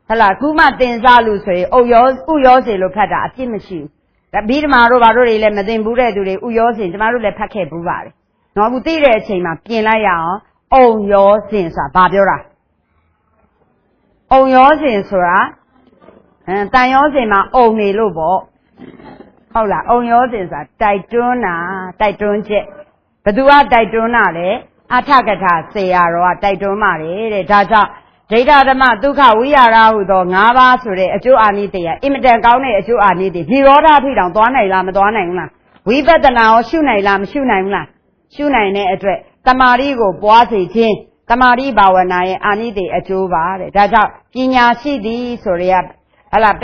ဟလာခုမှတင်စားလို့ဆိုရင်အုတ်ရောဥရောစင်လို့ဖတ်တာအပြစ်မရှိဘူးဒါပြီးဓမ္မတို့ဘာတို့တွေလည်းမသိဘူးတဲ့သူတွေဥရောစင်ကျမတို့လည်းဖတ်ခဲ့ဘူးပါတယ်နော်အခုသိတဲ့အချိန်မှာပြင်လိုက်ရအောင်အုံရောစင်ဆိုတာဘာပြောတာအုံရောစင်ဆိုတာအဲတန်ရောစင်မှာအုံနေလို့ပေါ့ဟုတ်လားအုံရောစင်ဆိုတာတိုက်တွန်းတာတိုက်တွန်းချက်ဘသူကတိုက်တွန်းတာလဲအထကထာဆရာတော်ကတိုက်တွန်းပါတယ်တဲ့ဒါကြောင့်ဒိဋ္ဌဓမ္မဒုက္ခဝိဟာရဟုသော၅ပါးဆိုတဲ့အကျိုးအာနိသင်အင်မတန်ကောင်းတဲ့အကျိုးအာနိသင်និရောဓထိတောင်သွားနိုင်လားမသွားနိုင်ဘူးလားဝိပဿနာရောရှုနိုင်လားမရှုနိုင်ဘူးလားရှုနိုင်တဲ့အတွက်တမာရီကိုပွားစေခြင်းတမာရီဘာဝနာရဲ့အာနိသင်အကျိုးပါတဲ့ဒါကြောင့်ပညာရှိသည်ဆိုရဟလာ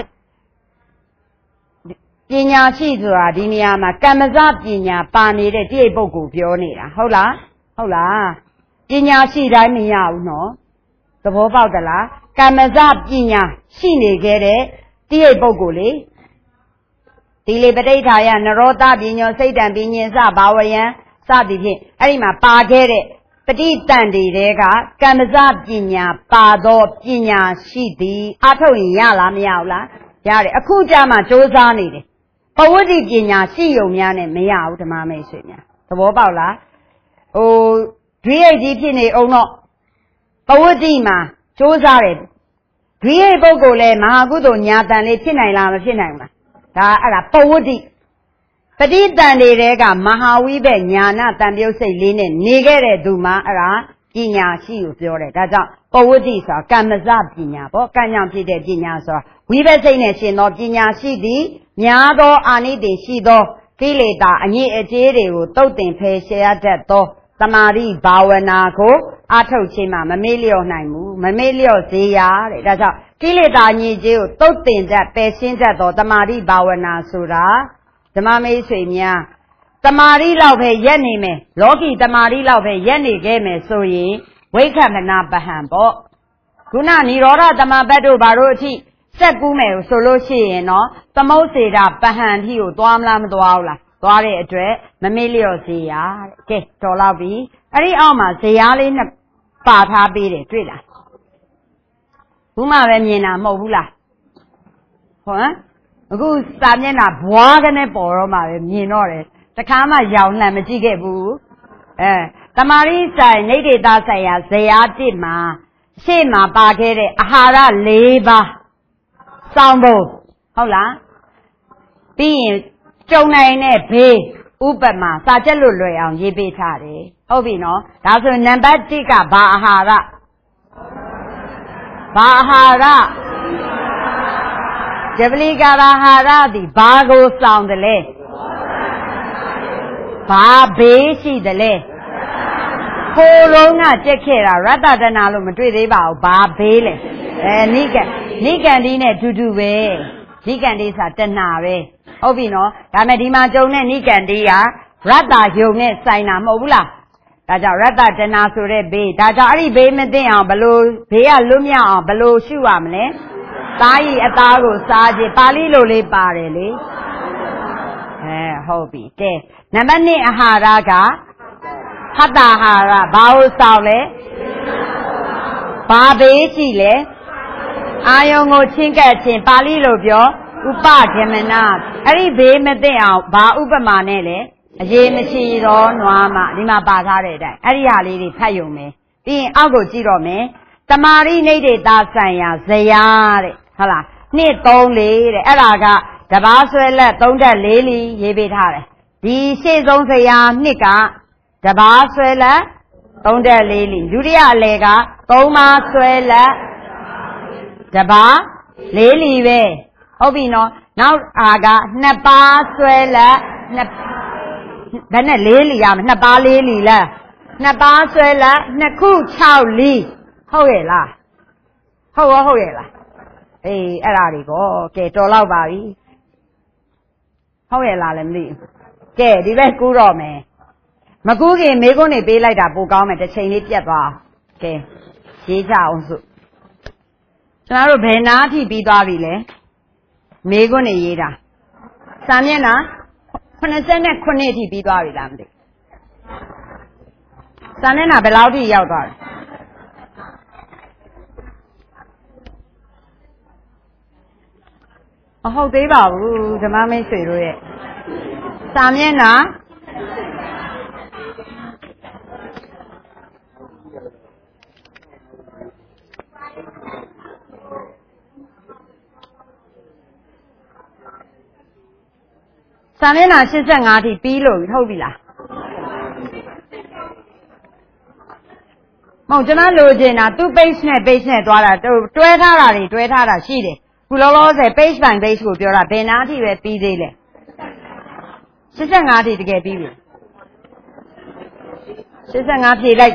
ပညာရှိဆိုတာဒီနေရာမှာကမ္မဇပညာပါနေတဲ့တိရိပုဂ္ဂိုလ်ပြောနေတာဟုတ်လားဟုတ်လားပညာရှိတိုင်းမရဘူးနော်သဘောပေါက်သလားကမ္မဇပညာရှိနေခဲ့တဲ့တိရိပုဂ္ဂိုလ်လေဒီလေပဋိဌာယနရောဓပညောစိတ်တံပညင်စဘာဝယံစသည်ဖြင့်အဲ့ဒီမှာပါခဲ့တဲ့ပဋိတန်တေတဲ့ကကမ္မဇပညာပါသောပညာရှိသည်အထုတ်ရင်ရလားမရဘူးလားရတယ်အခုကြမှာစ조사နေတယ်ပဝတ္တိပညာရှိယုံများနဲ့မရဘူးဓမ္မမိတ်ဆွေများသဘောပေါက်လားဟိုဒွိဟိတ်ကြီးဖြစ်နေအောင်တော့ပဝတ္တိမှာစ조사တယ်ဒွိဟိတ်ပုဂ္ဂိုလ်လဲမဟာကုသိုလ်ညာတန်လေးဖြစ်နိုင်လားမဖြစ်နိုင်ဘူးလားဒါအဲ့ဒါပဝတ္တိပဋိတန်တွေက မဟာဝိဘက်ညာနာတန်ပြုတ်စိတ်လေးနဲ့နေခဲ့တဲ့သူမှာအဲ့ဒါပညာရှိကိုပြောတယ်ဒါကြောင့်ပဝတ္တိဆိုတာကမ္မဇပညာပေါ့ကံကြောင့်ဖြစ်တဲ့ပညာဆိုတာဝိဘက်စိတ်နဲ့ရှင်သောပညာရှိသည်များသောအာနိသင်ရှိသောကိလေသာအငြိအကျေးတွေကိုတုတ်တင်ဖယ်ရှားတတ်သောတမာရိဘာဝနာကိုအထုတ်ခြင်းမှာမမေ့လျော့နိုင်ဘူးမမေ့လျော့စေရတဲ့ဒါကြောင့်ကိလေသာအငြိအကျေးကိုတုတ်တင်တတ်ပယ်ရှင်းတတ်သောတမာရိဘာဝနာဆိုတာဓမ္မမိတ်ဆွေများတမာရိလောက်ပဲရက်နေမယ်လောကီတမာရိလောက်ပဲရက်နေခဲ့မယ်ဆိုရင်ဝိက္ခမနာပဟံပေါ့ခုနនិရောဓတမဘတ်တို့ဘာတို့အထိစက်ကူးမယ်ဆိုလို့ရှိရင်နော်သမုတ်စေတာပဟံအထိကိုသွားမလားမသွားဘူးလားသွားတဲ့အတွက်မမေ့လျော့စေရတဲ့ကဲတော်တော့ပြီအဲ့ဒီအောက်မှာဇေယျလေးနဲ့ပါထားပေးတယ်တွေ့လားဘူးမှပဲမြင်တာမဟုတ်ဘူးလားဟောအခုစာမျက်နှာဘွားကနေပေါ်တော့မှပဲမြင်တော့တယ်တခါမှရောင်လှမ်းမကြည့်ခဲ့ဘူးအဲတမာရိဆိုင်နေဒေတာဆိုင်ရာဇေယျတစ်မှာရှေ့မှာပါခဲ့တဲ့အာဟာရ၄ပါးစောင်းဖို့ဟုတ်လားပြီးရင်ကြုံနိုင်တဲ့ဘေးဥပမာစာချက်လို့လွယ်အောင်ရေးပေးထားတယ်ဟုတ်ပြီနော်ဒါဆိုနံပါတ်တစ်ကဘာအာဟာရဘာအာဟာရဇဗလိကာရဟာရသည်ဘာကိုဆောင်တယ်လဲဘာဘေးရှိတယ်လဲကိုယ်လုံးကကြက်ခဲ့တာရတ္တတနာလို့မတွေ့သေးပါဘူးဘာဘေးလဲအဲနိကနိကန္ဒီနဲ့တူတူပဲနိကန္ဒီဆိုတာတဏှာပဲဟုတ်ပြီနော်ဒါမဲ့ဒီမှာကြုံတဲ့နိကန္ဒီကရတ္တယုံနဲ့ဆိုင်တာမဟုတ်ဘူးလားဒါကြောင့်ရတ္တတဏှာဆိုတဲ့ဘေးဒါကြောင့်အဲ့ဒီဘေးမသိအောင်ဘလို့ဘေးကလွတ်မြောက်အောင်ဘလို့ရှုရမလဲသားဤအသားကိုစားခြင်းပါဠိလိုလေးပါတယ်လေအဲဟုတ်ပြီကဲနံပါတ်နှစ်အာဟာရကဟတ္တဟာရဘာလို့ဆောင်လဲဘာဘေးရှိလဲအာယုံကိုချင်းကပ်ခြင်းပါဠိလိုပြောဥပဂမနာအဲ့ဒီဘေးမသိအောင်ဘာဥပမာနဲ့လဲအရေးမရှိတော့နွားမဒီမှာပါထားတဲ့အတိုင်းအဲ့ဒီဟာလေးတွေဖတ်ယုံမယ်ပြီးရင်အောက်ကိုကြည့်တော့မယ်တမာရိနေဒေတာဆိုင်ရာဇယတဲ့ဟုတ်လားနှစ်သုံးလေးတဲ့အဲ့ဒါကတဘာဆွဲလက်သုံးတက်လေးလီရေးပေးထားတယ်ဒီရှေ့ဆုံးဇယနှစ်ကတဘာဆွဲလက်သုံးတက်လေးလီဒုတိယအလယ်ကသုံးပါးဆွဲလက်တဘာလေးလီပဲဟုတ်ပြီနော်နောက်အာကနှစ်ပါးဆွဲလက်နှစ်ဘယ်နဲ့လေးလီရမနှစ်ပါးလေးလီလားနှစ်ပါးဆွဲလက်နှစ်ခု၆လီဟုတ်ရဲ့လားဟုတ်ရောဟုတ်ရဲ့လားအေးအဲ့ဒါတွေကောကဲတော်တော့ပါပြီဟုတ်ရဲ့လားလည်းမသိဘူးကဲဒီဘက်ကူးတော့မယ်မကူးခင်မေးခွန်းနေပေးလိုက်တာပိုကောင်းမယ်တစ်ချိန်လေးပြတ်သွားကဲရေးကြအောင်စို့ကျွန်တော်တို့ဘယ်နာအထိပြီးသွားပြီလဲမေးခွန်းနေရေးတာစာမျက်နှာခုနှစ်ခုအထိပြီးသွားပြီလားမသိစာမျက်နှာဘယ်လောက်ထိရောက်သွားလဲမဟုတ်သေးပါဘူးဓမ္မမိတ်ဆွေတို့ရဲ့စာမျက်နှာစာမျက်နှာရှစ်ဆယ့်ငါးထိပြီးလို့ဟုတ်ပြီလားမဟုတ်ကျွန်တော်လိုချင်တာသူ့ page နဲ့ page နဲ့သွားတာတွဲထားတာတွေတွဲထားတာရှိတယ်ခုလောလောဆယ် page by page ကိုပြောတာဘယ်နာအထိပဲပြီးသေးလဲရှစ်ဆယ့်ငါးထိတကယ်ပြီးပြီရှစ်ဆယ့်ငါးဖြည့်လိုက်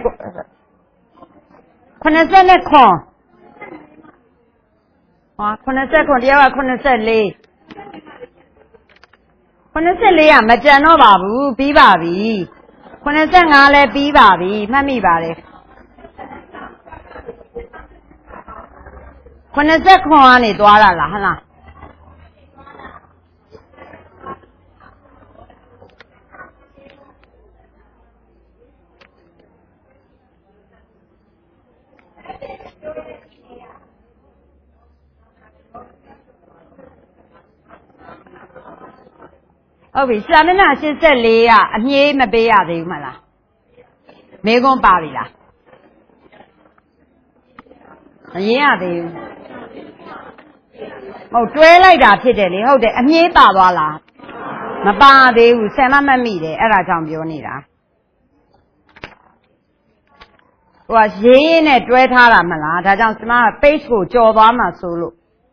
ခုနှစ်ဆယ်နဲ့ခွန်ဟာခုနှစ်ဆယ်ခွန်တရားကခုနှစ်ဆယ်လေးခုနှစ်ဆယ်လေးကမကြံတော့ပါဘူးပြီးပါပြီခုနှစ်ဆယ်ငါးလည်းပြီးပါပြီမှတ်မိပါတယ်ခုနှစ်ဆယ်ခွန်ကနေသွားတာလားဟလားဟုတ်ပြီစာမျက်နှာရှစ်ဆယ့်လေးကအမြေးမပေးရသေးဘူးမလားမေးခွန်းပါပြီလားမရင်းရသေးဘူးဟုတ်တွဲလိုက်တာဖြစ်တယ်လေဟုတ်တယ်အမြေးပါသွားလားမပါသေးဘူးဆယ်မမတ်မိတယ်အဲ့ဒါကြောင့်ပြောနေတာဟိုကရေးရင်းနဲ့တွဲထားတာမလားဒါကြောင့်ကျွန်မက page ကိုကြော်သွားမှဆိုလို့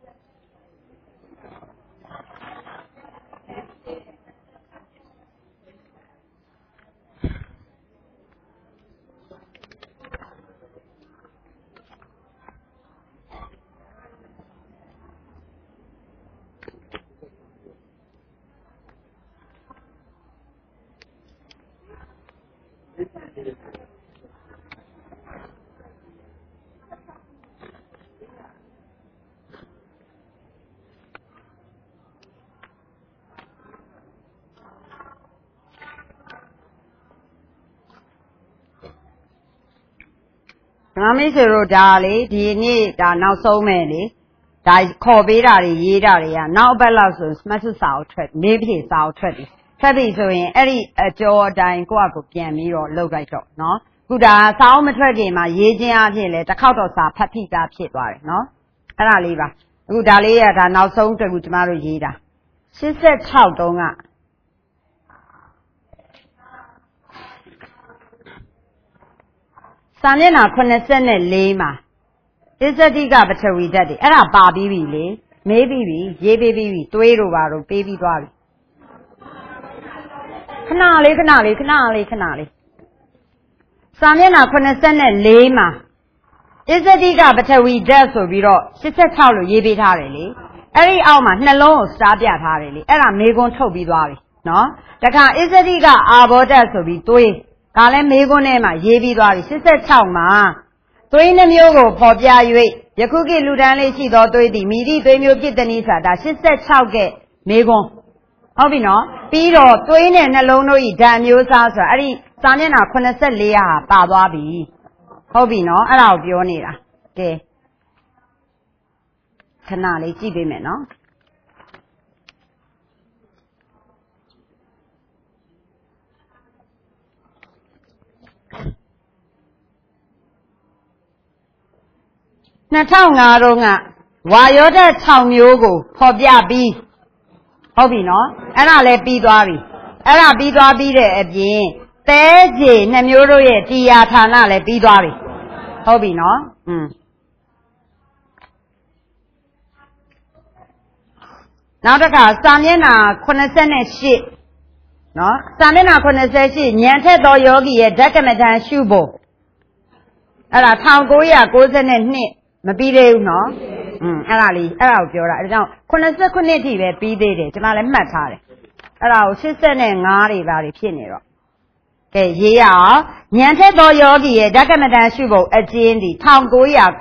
ဓမ္မမိတ်ဆွေတို့ဒါလေဒီနေ့ဒါနောက်ဆုံးမဲ့လေဒါခေါ်ပေးတာတွေရေးတာတွေကနောက်ဘက်လောက်ဆိုမှတ်စုစာအုပ်ထွက်မေးဖြေစာအုပ်ထွက်ပြီထွက်ပြီဆိုရင်အဲ့ဒီအကျော်အတိုင်းကိုယ့်အကိုပြန်ပြီးတော့လုပ်လိုက်တော့နော်ခုဒါစာအုပ်မထွက်ခင်မှာရေးခြင်းအဖြစ်လေတစ်ခေါက်တော့စာဖတ်ဖိတာဖြစ်သွားတယ်နော်အဲ့ဒါလေးပါအခုဒါလေးကဒါနောက်ဆုံးတကူကျမတို့ရေးတာရှစ်ဆယ့်ခြောက်တုန်းကစာမျက်နှာခုနှစ်ဆယ်လေးမှာဣဇတိကပထဝီဓာတ်တွေအဲ့ဒါပါပြီးပြီလေမေးပြီးပြီရေးပေးပြီးပြီတွေးတို့ပါတော့ပေးပြီးသွားပြီခဏလေးခဏလေးခဏလေးခဏလေးစာမျက်နှာခုနှစ်ဆယ်လေးမှာဣဇတိကပထဝီဓာတ်ဆိုပြီးတော့ရှစ်ဆယ့်ခြောက်လို့ရေးပေးထားတယ်လေအဲ့ဒီအောက်မှာနှလုံးကိုစတားပြထားတယ်လေအဲ့ဒါမေးခွန်းထုတ်ပြီးသွားပြီနော်တခါဣဇတိကအာဘောဓာတ်ဆိုပြီးတွေးဒါလည်းမေးခွန်းထဲမှာရေးပြီးသွားပြီရှစ်ဆယ့်ခြောက်မှာသွေးနှမျိုးကိုဖော်ပြ၍ယခုခေတ်လူတန်းလေးရှိသောသွေးသည်မိသည့်သွေးမျိုးဖြစ်သည်နည်းဆိုတာရှစ်ဆယ့်ခြောက်ကဲမေးခွန်းဟုတ်ပြီနော်ပြီးတော့သွေးနဲ့နှလုံးတို့ဤဓာတ်မျိုးစားဆိုတာအဲ့ဒီစာမျက်နှာခုနှစ်ဆယ်လေးဟာပါသွားပြီဟုတ်ပြီနော်အဲ့ဒါကိုပြောနေတာကဲခဏလေးကြည့်ပေးမယ်နော်နှစ်ထောင်ငါတုန်းကဝါယောဓာတ်ခြောက်မျိုးကိုဖော်ပြပြီးဟုတ်ပြီနော်အဲ့ဒါလည်းပြီးသွားပြီအဲ့ဒါပြီးသွားပြီးတဲ့အပြင်သဲကြေနှမျိုးတို့ရဲ့တရားဌာနလည်းပြီးသွားပြီဟုတ်ပြီနော်อืมနောက်တစ်ခါစာမျက်နှာခုနှစ်ဆယ်ရှစ်နော်စာမျက်နှာခုနှစ်ဆယ်ရှစ်ဉာဏ်ထက်သောယောဂီရဲ့ဓကမထံရှုဖို့အဲ့ဒါ၁၉၉၂မပြီးသေးဘူးနော်อืมအဲ့ဒါလေးအဲ့ဒါကိုပြောတာအဲဒါကြောင့်ခုနှစ်ခုနှစ်ထိပဲပြီးသေးတယ်ကျွန်မလည်းမှတ်ထားတယ်အဲ့ဒါကိုရှစ်ဆယ်ငါးတွေပါဖြစ်နေတော့ကဲရေးရအောင်ဉာဏ်ထက်သောယောဂီရဲ့ဓကမထံရှုဖို့အကျဉ်းဒီ၁၉၉၂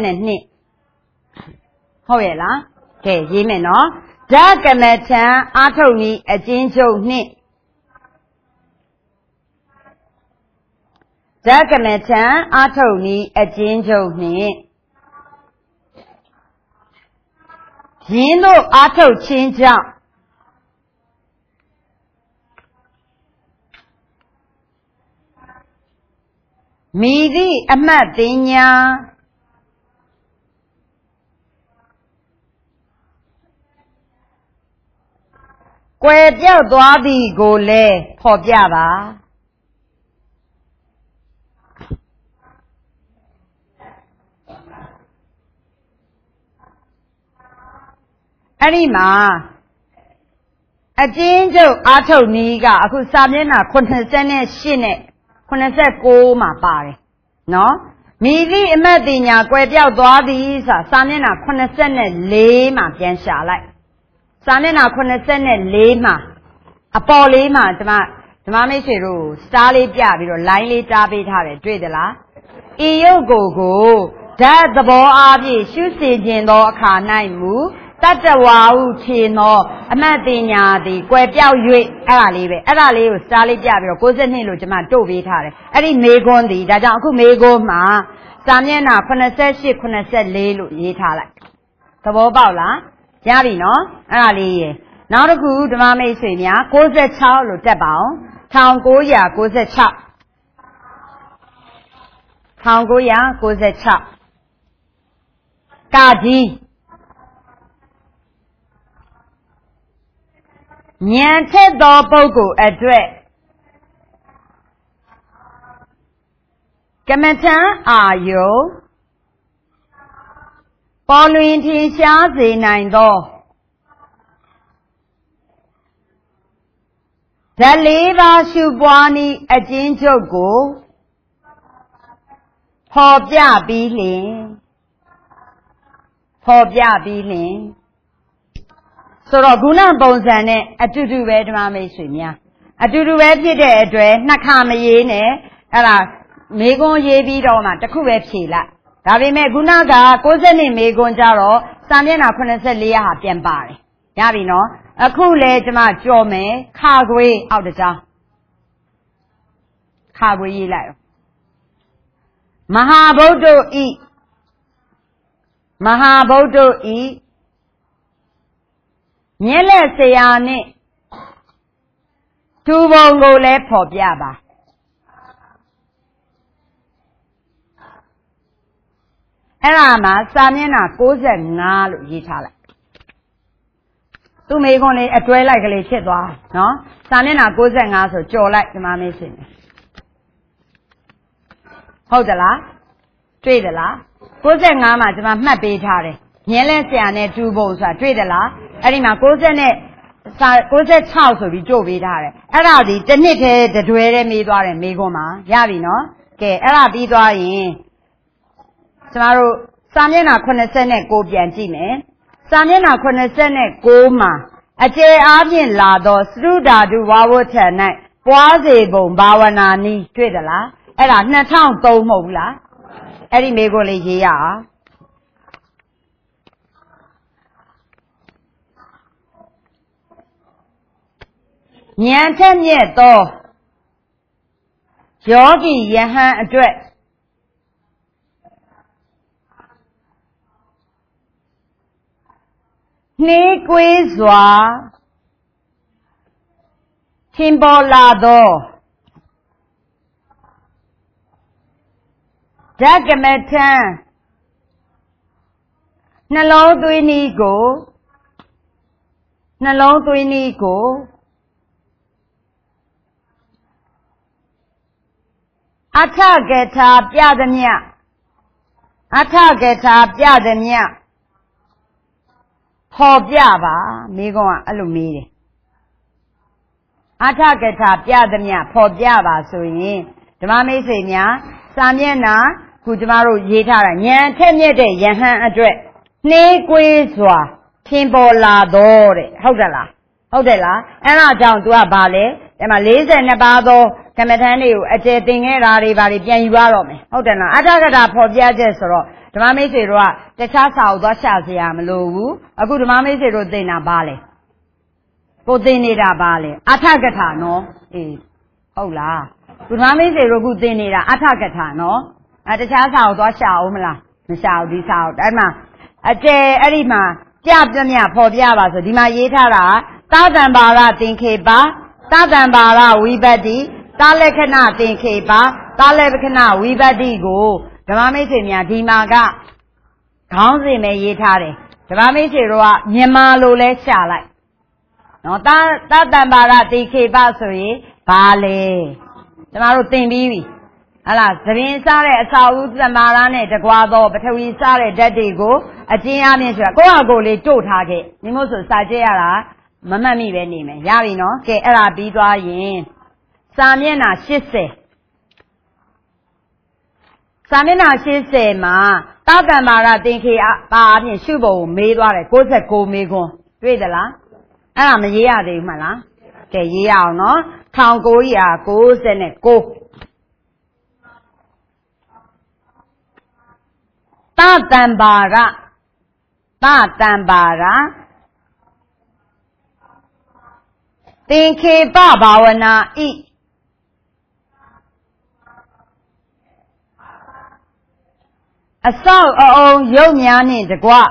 ဟုတ်ရဲ့လားကဲရေးမယ်နော်ဓကမထံအာထုတ်နည်းအကျဉ်းချုပ်နှစ်ဓကမထံအာထုတ်နည်းအကျဉ်းချုပ်နှစ်ရင်းတို့အားထုတ်ခြင်းကြောင့်မိသည့်အမှတ်တင်ညာကွယ်ပြောက်သွားသည်ကိုလည်းဖော်ပြပါအဲ့ဒီမှာအကျဉ်းချုပ်အားထုတ်နည်းကအခုစာမျက်နှာခုနှစ်ဆယ်ရှစ်နဲ့ခုနှစ်ဆယ်ကိုမှာပါတယ်နော်မိသည့်အမတ်တင်ညာကွယ်ပြောက်သွားသည်ဆိုတာစာမျက်နှာခုနှစ်ဆယ်လေးမှာပြန်ရှာလိုက်စာမျက်နှာခုနှစ်ဆယ်လေးမှာအပေါ်လေးမှာဒီမှာဒီမှာမိတ်ဆွေတို့စတားလေးပြပြီးတော့ line လေးတားပေးထားတယ်တွေ့သလားဤရုပ်ကိုကိုဓာတ်သဘောအားဖြင့်ရှုစေခြင်းသောအခါ၌မူတတ္တဝါဟုထင်သောအမတ်တင်ညာသည်ကွယ်ပြောက်၍အဲ့ဒါလေးပဲအဲ့ဒါလေးကိုစတားလေးပြပြီးတော့ကိုးဆယ်နှစ်လို့ကျွန်မတို့ပေးထားတယ်အဲ့ဒီမေကွန်းသည်ဒါကြောင့်အခုမေကွန်းမှာစာမျက်နှာခုနှစ်ဆယ်ရှစ်ခုနှစ်ဆယ်လေးလို့ရေးထားလိုက်သဘောပေါက်လားရပြီနော်အဲ့ဒါလေးရေနောက်တစ်ခုဓမ္မမိတ်ဆွေများကိုးဆယ်ခြောက်လို့တက်ပါအောင်၁၉၉၆ ၁၉၉၆ကာကြီးဉာဏ်ထက်သောပုဂ္ဂိုလ်အတွက်ကမ္မထံအာယုပေါ်လွင်ထင်ရှားစေနိုင်သောဓာတ်လေးပါးရှုပွားနည်းအကျဉ်းချုပ်ကိုဖော်ပြပြီးလျှင်ဖော်ပြပြီးလျှင်ဆိုတော့ဂုဏပုံစံနဲ့အတူတူပဲဓမ္မမိတ်ဆွေများအတူတူပဲဖြစ်တဲ့အတွက်နှစ်ခါမရေးနဲ့အဲ့ဒါမေကွန်းရေးပြီးတော့မှတစ်ခုပဲဖြေလိုက်ဒါပေမဲ့ခုနကကိုးဆယ်နှစ်မေကွန်းကြတော့စာမျက်နှာခုနှစ်ဆယ်လေးဟာပြန်ပါတယ်ရပြီနော်အခုလေကျမကြော်မယ်ခါခွေးအောက်တကြားခါခွေးရေးလိုက်မဟာဗုဒ္ဓဤမဟာဗုဒ္ဓဤမြက်လက်ဆရာနဲ့သူပုံကိုလည်းဖော်ပြပါအဲ့ဒါမှာစာမျက်နှာကိုးဆယ်ငါးလို့ရေးထားလိုက်သူ့မိခွန်းလေးအတွဲလိုက်ကလေးဖြစ်သွားနော်စာမျက်နှာကိုးဆယ်ငါးဆိုကြော်လိုက်ဒီမှာမေးရှင်ဟုတ်သလားတွေ့သလားကိုးဆယ်ငါးမှာကျွန်မမှတ်ပေးထားတယ်မြဲလဲဆရာနဲ့တူပုံဆိုတာတွေ့သလားအဲ့ဒီမှာကိုးဆယ်နဲ့ကိုးဆယ်ခြောက်ဆိုပြီးကြို့ပေးထားတယ်အဲ့ဒါဒီတစ်နှစ်တည်းတတွဲတည်းမေးသွားတယ်မေးခွန်းမှာရပြီနော်ကဲအဲ့ဒါပြီးသွားရင်ကျမတို့စာမျက်နှာခုနှစ်ဆယ်နဲ့ကိုပြန်ကြည့်မယ်စာမျက်နှာခုနှစ်ဆယ်နဲ့ကိုမှာအကျယ်အားဖြင့်လာသောသရုဓာတုဝါဝဋ္ဌ၌ပွားစေပုံဘာဝနာနည်းတွေ့သလားအဲ့ဒါနှစ်ထောင်သုံးမဟုတ်ဘူးလားအဲ့ဒီမေးခွန်းလေးရေးရအောင်ဉာဏ်ထက်မြက်သောယောဂီယဟန်အတွက်နှေးကွေးစွာထင်ပေါ်လာသောဓကမထံနှလုံးသွင်းနည်းကိုနှလုံးသွင်းနည်းကိုအထကထာပြသမျှအထကထာပြသမျှဖော်ပြပါမိကုံးကအဲ့လိုမေးတယ်အထကထာပြသမျှဖော်ပြပါဆိုရင်ဓမ္မမိတ်ဆွေများစာမျက်နှာခုကျမတို့ရေးထားတာဉာဏ်ထက်မြက်တဲ့ယဟန်အတွက်နှေးကွေးစွာထင်ပေါ်လာတော့တဲ့ဟုတ်တယ်လားဟုတ်တယ်လားအဲ့ဒါကြောင့် तू ကဘာလဲဒီမှာ၄၂ပါးသောကမ္မထမ်းတွေကိုအကျယ်သင်ခဲ့တာတွေဘာတွေပြန်ယူရတော့မယ်ဟုတ်တယ်လားအထကထာဖော်ပြချက်ဆိုတော့ဓမ္မမိတ်ဆွေတို့ကတခြားစာအုပ်သွားရှာစရာမလိုဘူးအခုဓမ္မမိတ်ဆွေတို့သင်တာဘာလဲကိုသင်နေတာဘာလဲအထကထာနော်အေးဟုတ်လားဓမ္မမိတ်ဆွေတို့ခုသင်နေတာအထကထာနော်အဲတခြားစာအုပ်သွားရှာအောင်မလားမရှာဘူးဒီစာအုပ်အဲ့မှာအကျယ်အဲ့ဒီမှာပြပြမြဖော်ပြပါဆိုဒီမှာရေးထားတာသတံပါရသင်္ခေပသတံပါရဝိပတ္တိသလက္ခဏသင်္ခေပသလက္ခဏဝိပတ္တိကိုဓမ္မမိတ်ဆွေများဒီမှာကခေါင်းစဉ်ပဲရေးထားတယ်ဓမ္မမိတ်ဆွေတို့ကမြန်မာလိုလဲရှာလိုက်နော်သသတံပါရသင်္ခေပဆိုရင်ဘာလဲကျမတို့သင်ပြီးပြီဟလာသဘင်စားတဲ့အစာဥသမာရနဲ့တကွာသောပထဝီစားတဲ့ဓာတ်တွေကိုအကျဉ်းအမြင့်ဆိုတာကိုယ့်ဟာကိုယ်လေးတို့ထားခဲ့ဒီမို့ဆိုစာကြည့်ရတာမမှတ်မိပဲနေမယ်ရပြီနော်ကဲအဲ့ဒါပြီးသွားရင်စာမျက်နှာရှစ်ဆယ်စာမျက်နှာရှစ်ဆယ်မှာသတ္တမာရသင်္ခေပါအပြင်ရှုပုံကိုမေးသွားတယ်ကိုးဆယ်ကိုမေးခွန်းတွေ့သလားအဲ့ဒါမရေးရသေးဘူးမှလားကဲရေးရအောင်နော်၁၉၉၉သတံပါရသတံပါရသင်္ခေပဘာဝနာဤအဆောက်အအုံရုပ်များနှင့်တကွ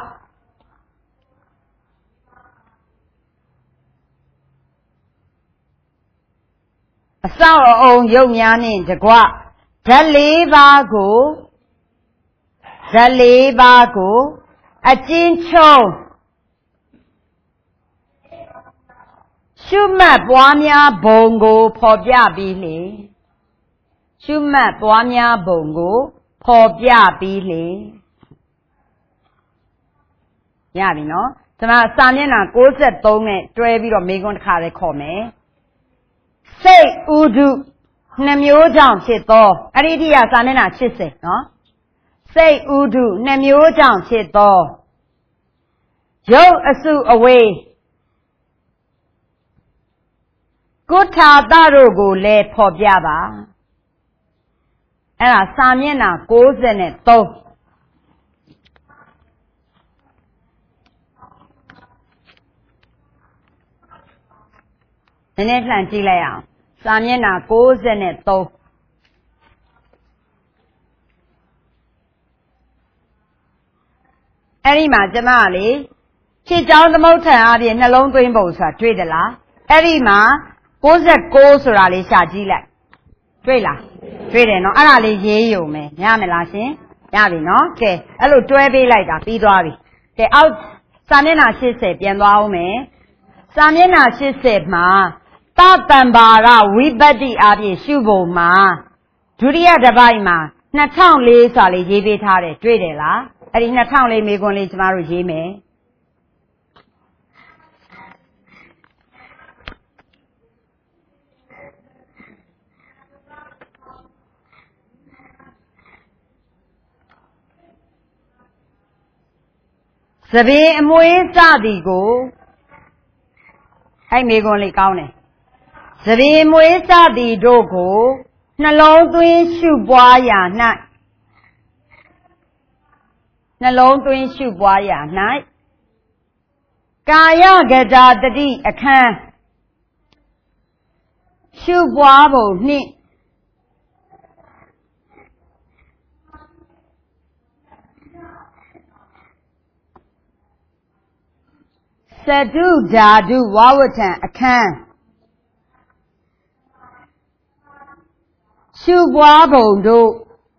အဆောက်အအုံရုပ်များနှင့်တကွဓာတ်လေးပါးကိုဓာတ်လေးပါးကိုအကျဉ်းချုပ်ရှုမှတ်ပွားများဘုံကိုဖော်ပြပြီးလေရှုမှတ်ပွားများဘုံကိုဖော်ပြပြီးလေရပြီနော်ကျွန်မစာမျက်နှာ၉၃နဲ့တွဲပြီးတော့မေးခွန်းတစ်ခါလေးခေါ်မယ်စိတ်ဥဒုနှမျိုးကြောင့်ဖြစ်သောအဲ့ဒီအထိကစာမျက်နှာ၈၀နော်စိတ်ဥဒုနှမျိုးကြောင့်ဖြစ်သောရုပ်အစုအဝေးကုဋ္ဌာတတို့ကိုလည်းဖော်ပြပါအဲ့ဒါစာမျက်နှာ၉၃နည်းနည်းလှန်ကြည့်လိုက်အောင်စာမျက်နှာ၉၃အဲ့ဒီမှာကျမကလေခြေချောင်းသမုဋ္ဌာန်အပြင်နှလုံးသွင်းပုံဆိုတာတွေ့သလားအဲ့ဒီမှာ၉၉ဆိုတာလေးရှာကြည့်လိုက်တွေ့လားတွေ့တယ်နော်အဲ့ဒါလေးရေးယုံမယ်ရမယ်လားရှင်ရပြီနော်ကဲအဲ့လိုတွဲပေးလိုက်တာပြီးသွားပြီကဲအောက်စာမျက်နှာ၈၀ပြန်သွားအောင်မယ်စာမျက်နှာ၈၀မှာသတံပါရဝိပတ္တိအပြင်ရှုပုံမှာဒုတိယတစ်ပိုက်မှာ၂၀၀၄ဆိုတာလေးရေးပေးထားတယ်တွေ့တယ်လားအဲ့ဒီ၂၀၀၄မေးခွန်းလေးကျမတို့ရေးမယ်သဘင်အမွေးစသည်ကိုအဲ့မေခွန်းလေးကောင်းတယ်သဘင်မွေးစသည်တို့ကိုနှလုံးသွင်းရှုပွားရာ၌နှလုံးသွင်းရှုပွားရာ၌ကာယကတာတတိအခန်းရှုပွားပုံနှင့်သတုဓာတုဝဝဋ္ဌံအခန်းရှုပွားပုံတို့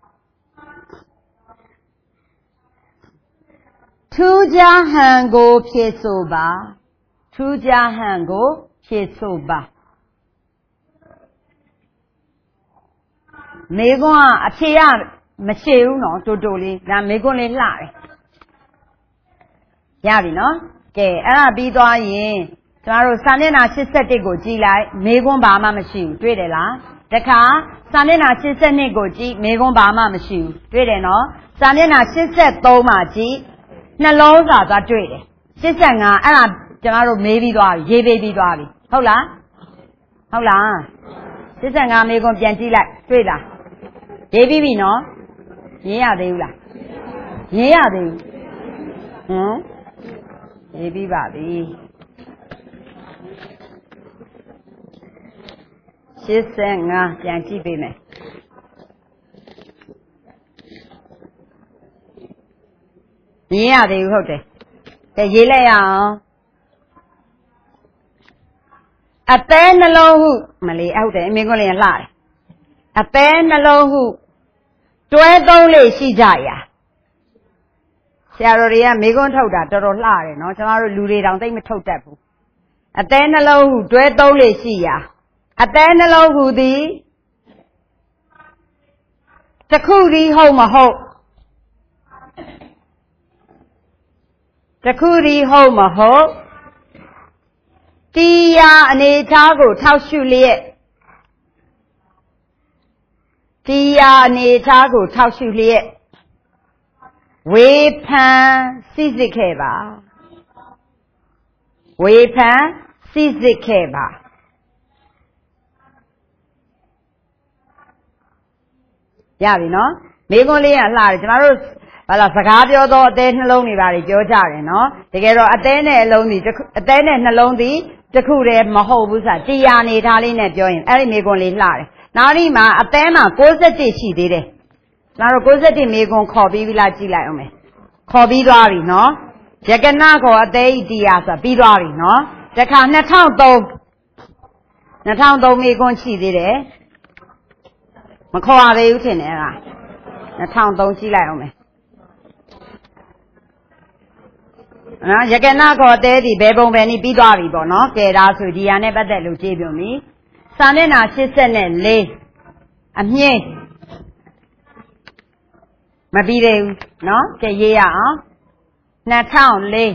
ထူးခြားဟန်ကိုဖြည့်ဆိုပါထူးခြားဟန်ကိုဖြည့်ဆိုပါမေကွန်းကအဖြေရမရှိဘူးနော်တိုးတိုးလေးဒါမေကွန်းလေးလှတယ်ရပြီနော်ကဲအဲ့ဒါပြီးသွားရင်ကျမတို့စာမျက်နှာ၈၁ကိုကြည့်လိုက်မေခွန်းဘာမှမရှိဘူးတွေ့တယ်လားတခါစာမျက်နှာ၈၂ကိုကြည့်မေခွန်းဘာမှမရှိဘူးတွေ့တယ်နော်စာမျက်နှာ၈၃မှာကြည့်နှလုံးစာသွားတွေ့တယ်၈၅အဲ့ဒါကျမတို့မေးပြီးသွားပြီရေးပေးပြီးသွားပြီဟုတ်လားဟုတ်လား၈၅မေခွန်းပြန်ကြည့်လိုက်တွေ့လားရေးပြီးပြီနော်ရေးရသေးဘူးလားရေးရသေးဘူးဟမ်ရေးပြီးပါပြီ၈၅ပြန်ကြည့်ပေးမယ်ရေးရသေးဘူးဟုတ်တယ်ကကဲရေးလိုက်ရအောင်အသေးနှလုံးဟုမလေးဟုတ်တယ်အမေကလည်းလှတယ်အသေးနှလုံးဟုတွဲသုံးလေးရှိကြရာဆရာတော်တွေကမေကွန်းထုတ်တာတော်တော်လှတယ်နော်ကျမတို့လူတွေတောင်သိမထုတ်တတ်ဘူးအသေးနှလုံးဟုတွဲသုံးလေးရှိရာအသေးနှလုံးဟုသည်တခုဒီဟုတ်မဟုတ်တခုဒီဟုတ်မဟုတ်တရားအနေထားကိုထောက်ရှုလျက်တရားအနေထားကိုထောက်ရှုလျက်ဝေဖန်စိစစ်ခဲ့ပါဝေဖန်စိစစ်ခဲ့ပါရပြီနော်မိကွန်းလေးကလှတယ်ကျမတို့ဘာလားစကားပြောတော့အသေးနှလုံးတွေပါတွေပြောကြတယ်နော်တကယ်တော့အသေးနဲ့အလုံးဒီအသေးနဲ့နှလုံးဒီတခုတည်းမဟုတ်ဘူးဆိုတာတရားနေထားလေးနဲ့ပြောရင်အဲ့ဒီမိကွန်းလေးလှတယ်နောက်ဒီမှာအသေးမှာ၉၁ရှိသေးတယ်ကျမတို့၉၁မိကွန်းခေါ်ပြီးပြီလားကြည့်လိုက်အောင်မယ်ခေါ်ပြီးသွားပြီနော်ယကနာခေါ်အသေးဤတရားဆိုတာပြီးသွားပြီနော်တခါ၂၀၀၃ ၂၀၀၃မိကွန်းရှိသေးတယ်မခေါ်ရသေးဘူးထင်တယ်အဲ့ဒါ၂၀၀၃ကြည့်လိုက်အောင်မယ်နော်ယကနာခေါ်တဲဒီဘယ်ပုံပဲနေပြီးသွားပြီပေါ့နော်ကဲဒါဆိုဒီဟာနဲ့ပတ်သက်လို့ကြည့်ပြုံပြီစာမျက်နှာ၈၄အမြင့်မပြီးသေးဘူးနော်ကဲရေးရအောင်၂၀၀၄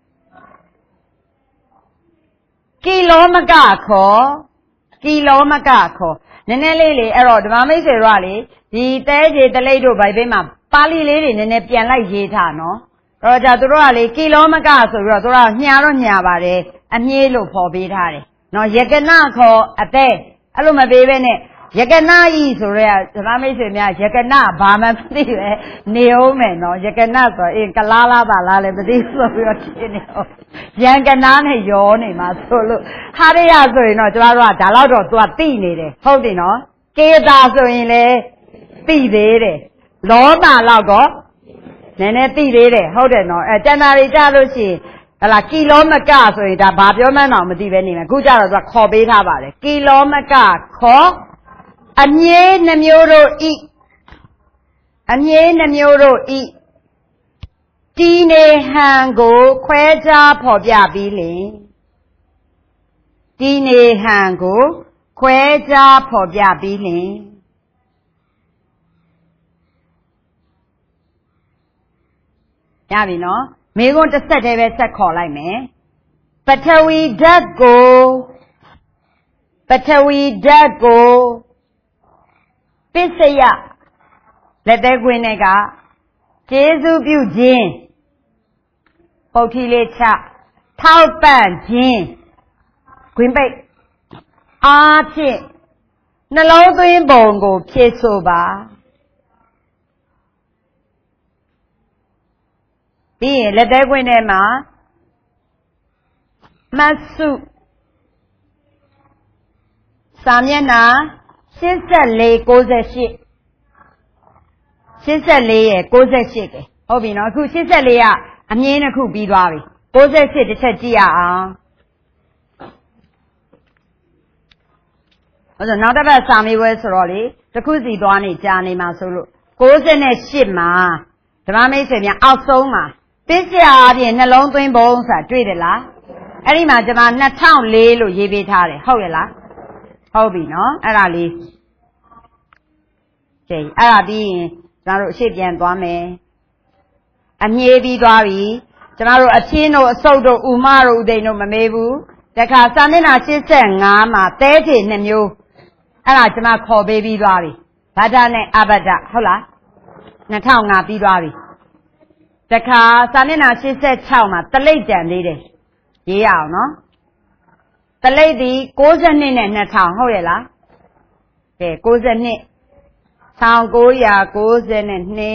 ကီလိုမကခေါ်ကီလိုမကခေါ်နည်းနည်းလေးလေအဲ့တော့ဓမ္မမိတ်ဆွေတို့ကလေဒီတဲကြီးတလိပ်တို့ဗိုက်ဘေးမှာပါဠိလေးတွေနည်းနည်းပြန်လိုက်ရေးထားနော်တော့じゃသူတို့ကလေကီလိုမကဆိုပြီးတော့သူတို့ကညာတော့ညာပါတယ်အမြဲလို့ဖော်ပေးထားတယ်နော်ယကနာခေါ်အသက်အဲ့လိုမပေးဘဲနဲ့ယကနာဤဆိုရဲဓမ္မမိတ်ဆွေများယကနာဘာမှမသိပဲနေအောင်မယ်နော်ယကနာဆိုအင်းကလားလားပါလားလည်းမသိဆိုပြီးတော့ရှင်းနေအောင်ယံကနာနဲ့ရောနေမှာဆိုလို့ဟာရရဆိုရင်တော့ကျမတို့ကဒါတော့တော့သူကသိနေတယ်ဟုတ်တယ်နော်ကေတာဆိုရင်လည်းသိသေးတယ်လောတာတော့ကောနည်းနည်းသိသေးတယ်ဟုတ်တယ်နော်အဲတဏှာတွေကြလို့ရှိရင်ဟလာကီလိုမကဆိုရင်ဒါဘာပြောမှန်းတော့မသိပဲနေမယ်အခုကျတော့သူကခေါ်ပေးထားပါတယ်ကီလိုမကခေါ်အမြဲနှမျိုးတို့ဤအမြဲနှမျိုးတို့ဤတီနေဟံကိုခွဲခြားဖော်ပြပြီးလေတီနေဟံကိုခွဲခြားဖော်ပြပြီးလေရပြီနော်မေကွန်းတစ်ဆက်တည်းပဲဆက်ခေါ်လိုက်မယ်ပထဝီဓာတ်ကိုပထဝီဓာတ်ကိုပစ္စယလက်သေးခွင်းတွေကကျေစုပြုခြင်းပုတ်ထီလေးချထောက်ပံ့ခြင်းခွင်းပိတ်အားဖြင့်နှလုံးသွင်းပုံကိုဖြည့်ဆို့ပါပြီးရင်လက်သေးခွင်းထဲမှာမတ်စုစာမျက်နှာ၈၄ ၉၈ ၈၄ရဲ့၉၈ကဲဟုတ်ပြီနော်အခု၈၄ကအမြင်တစ်ခုပြီးသွားပြီ၉၈တစ်ချက်ကြည့်ရအောင်ဟုတ်ဆိုနောက်တစ်ပတ်စာမေးပွဲဆိုတော့လေတစ်ခုစီသွားနေကြာနေမှာဆိုလို့၉၈မှာဓမ္မမိတ်ဆွေများအောက်ဆုံးမှာပစ္စယအပြင်နှလုံးသွင်းပုံဆိုတာတွေ့တယ်လားအဲ့ဒီမှာကျွန်မ၂၀၀၄လို့ရေးပေးထားတယ်ဟုတ်ရဲ့လားဟုတ်ပြီနော်အဲ့ဒါလေးကြည့်အဲ့ဒါပြီးရင်ကျွန်တော်တို့အရှိပြန်သွားမယ်အမြဲပြီးသွားပြီကျွန်တော်တို့အချင်းတို့အစုပ်တို့ဥမတို့ဥဒိန်တို့မမေးဘူးတခါစာမျက်နှာ၈၅မှာတဲချေနှစ်မျိုးအဲ့ဒါကျွန်မခေါ်ပေးပြီးသွားပြီဗဒ္ဒနဲ့အဘဒ္ဒဟုတ်လား၂၀၀၅ပြီးသွားပြီတခါစာမျက်နှာ၈၆မှာတလိပ်တန်သေးတယ်ရေးရအောင်နော်တလိပ်ဒီ၉၂နဲ့၂၀၀၀ဟုတ်ရဲ့လားကဲ၉၂ ၁၉၉၂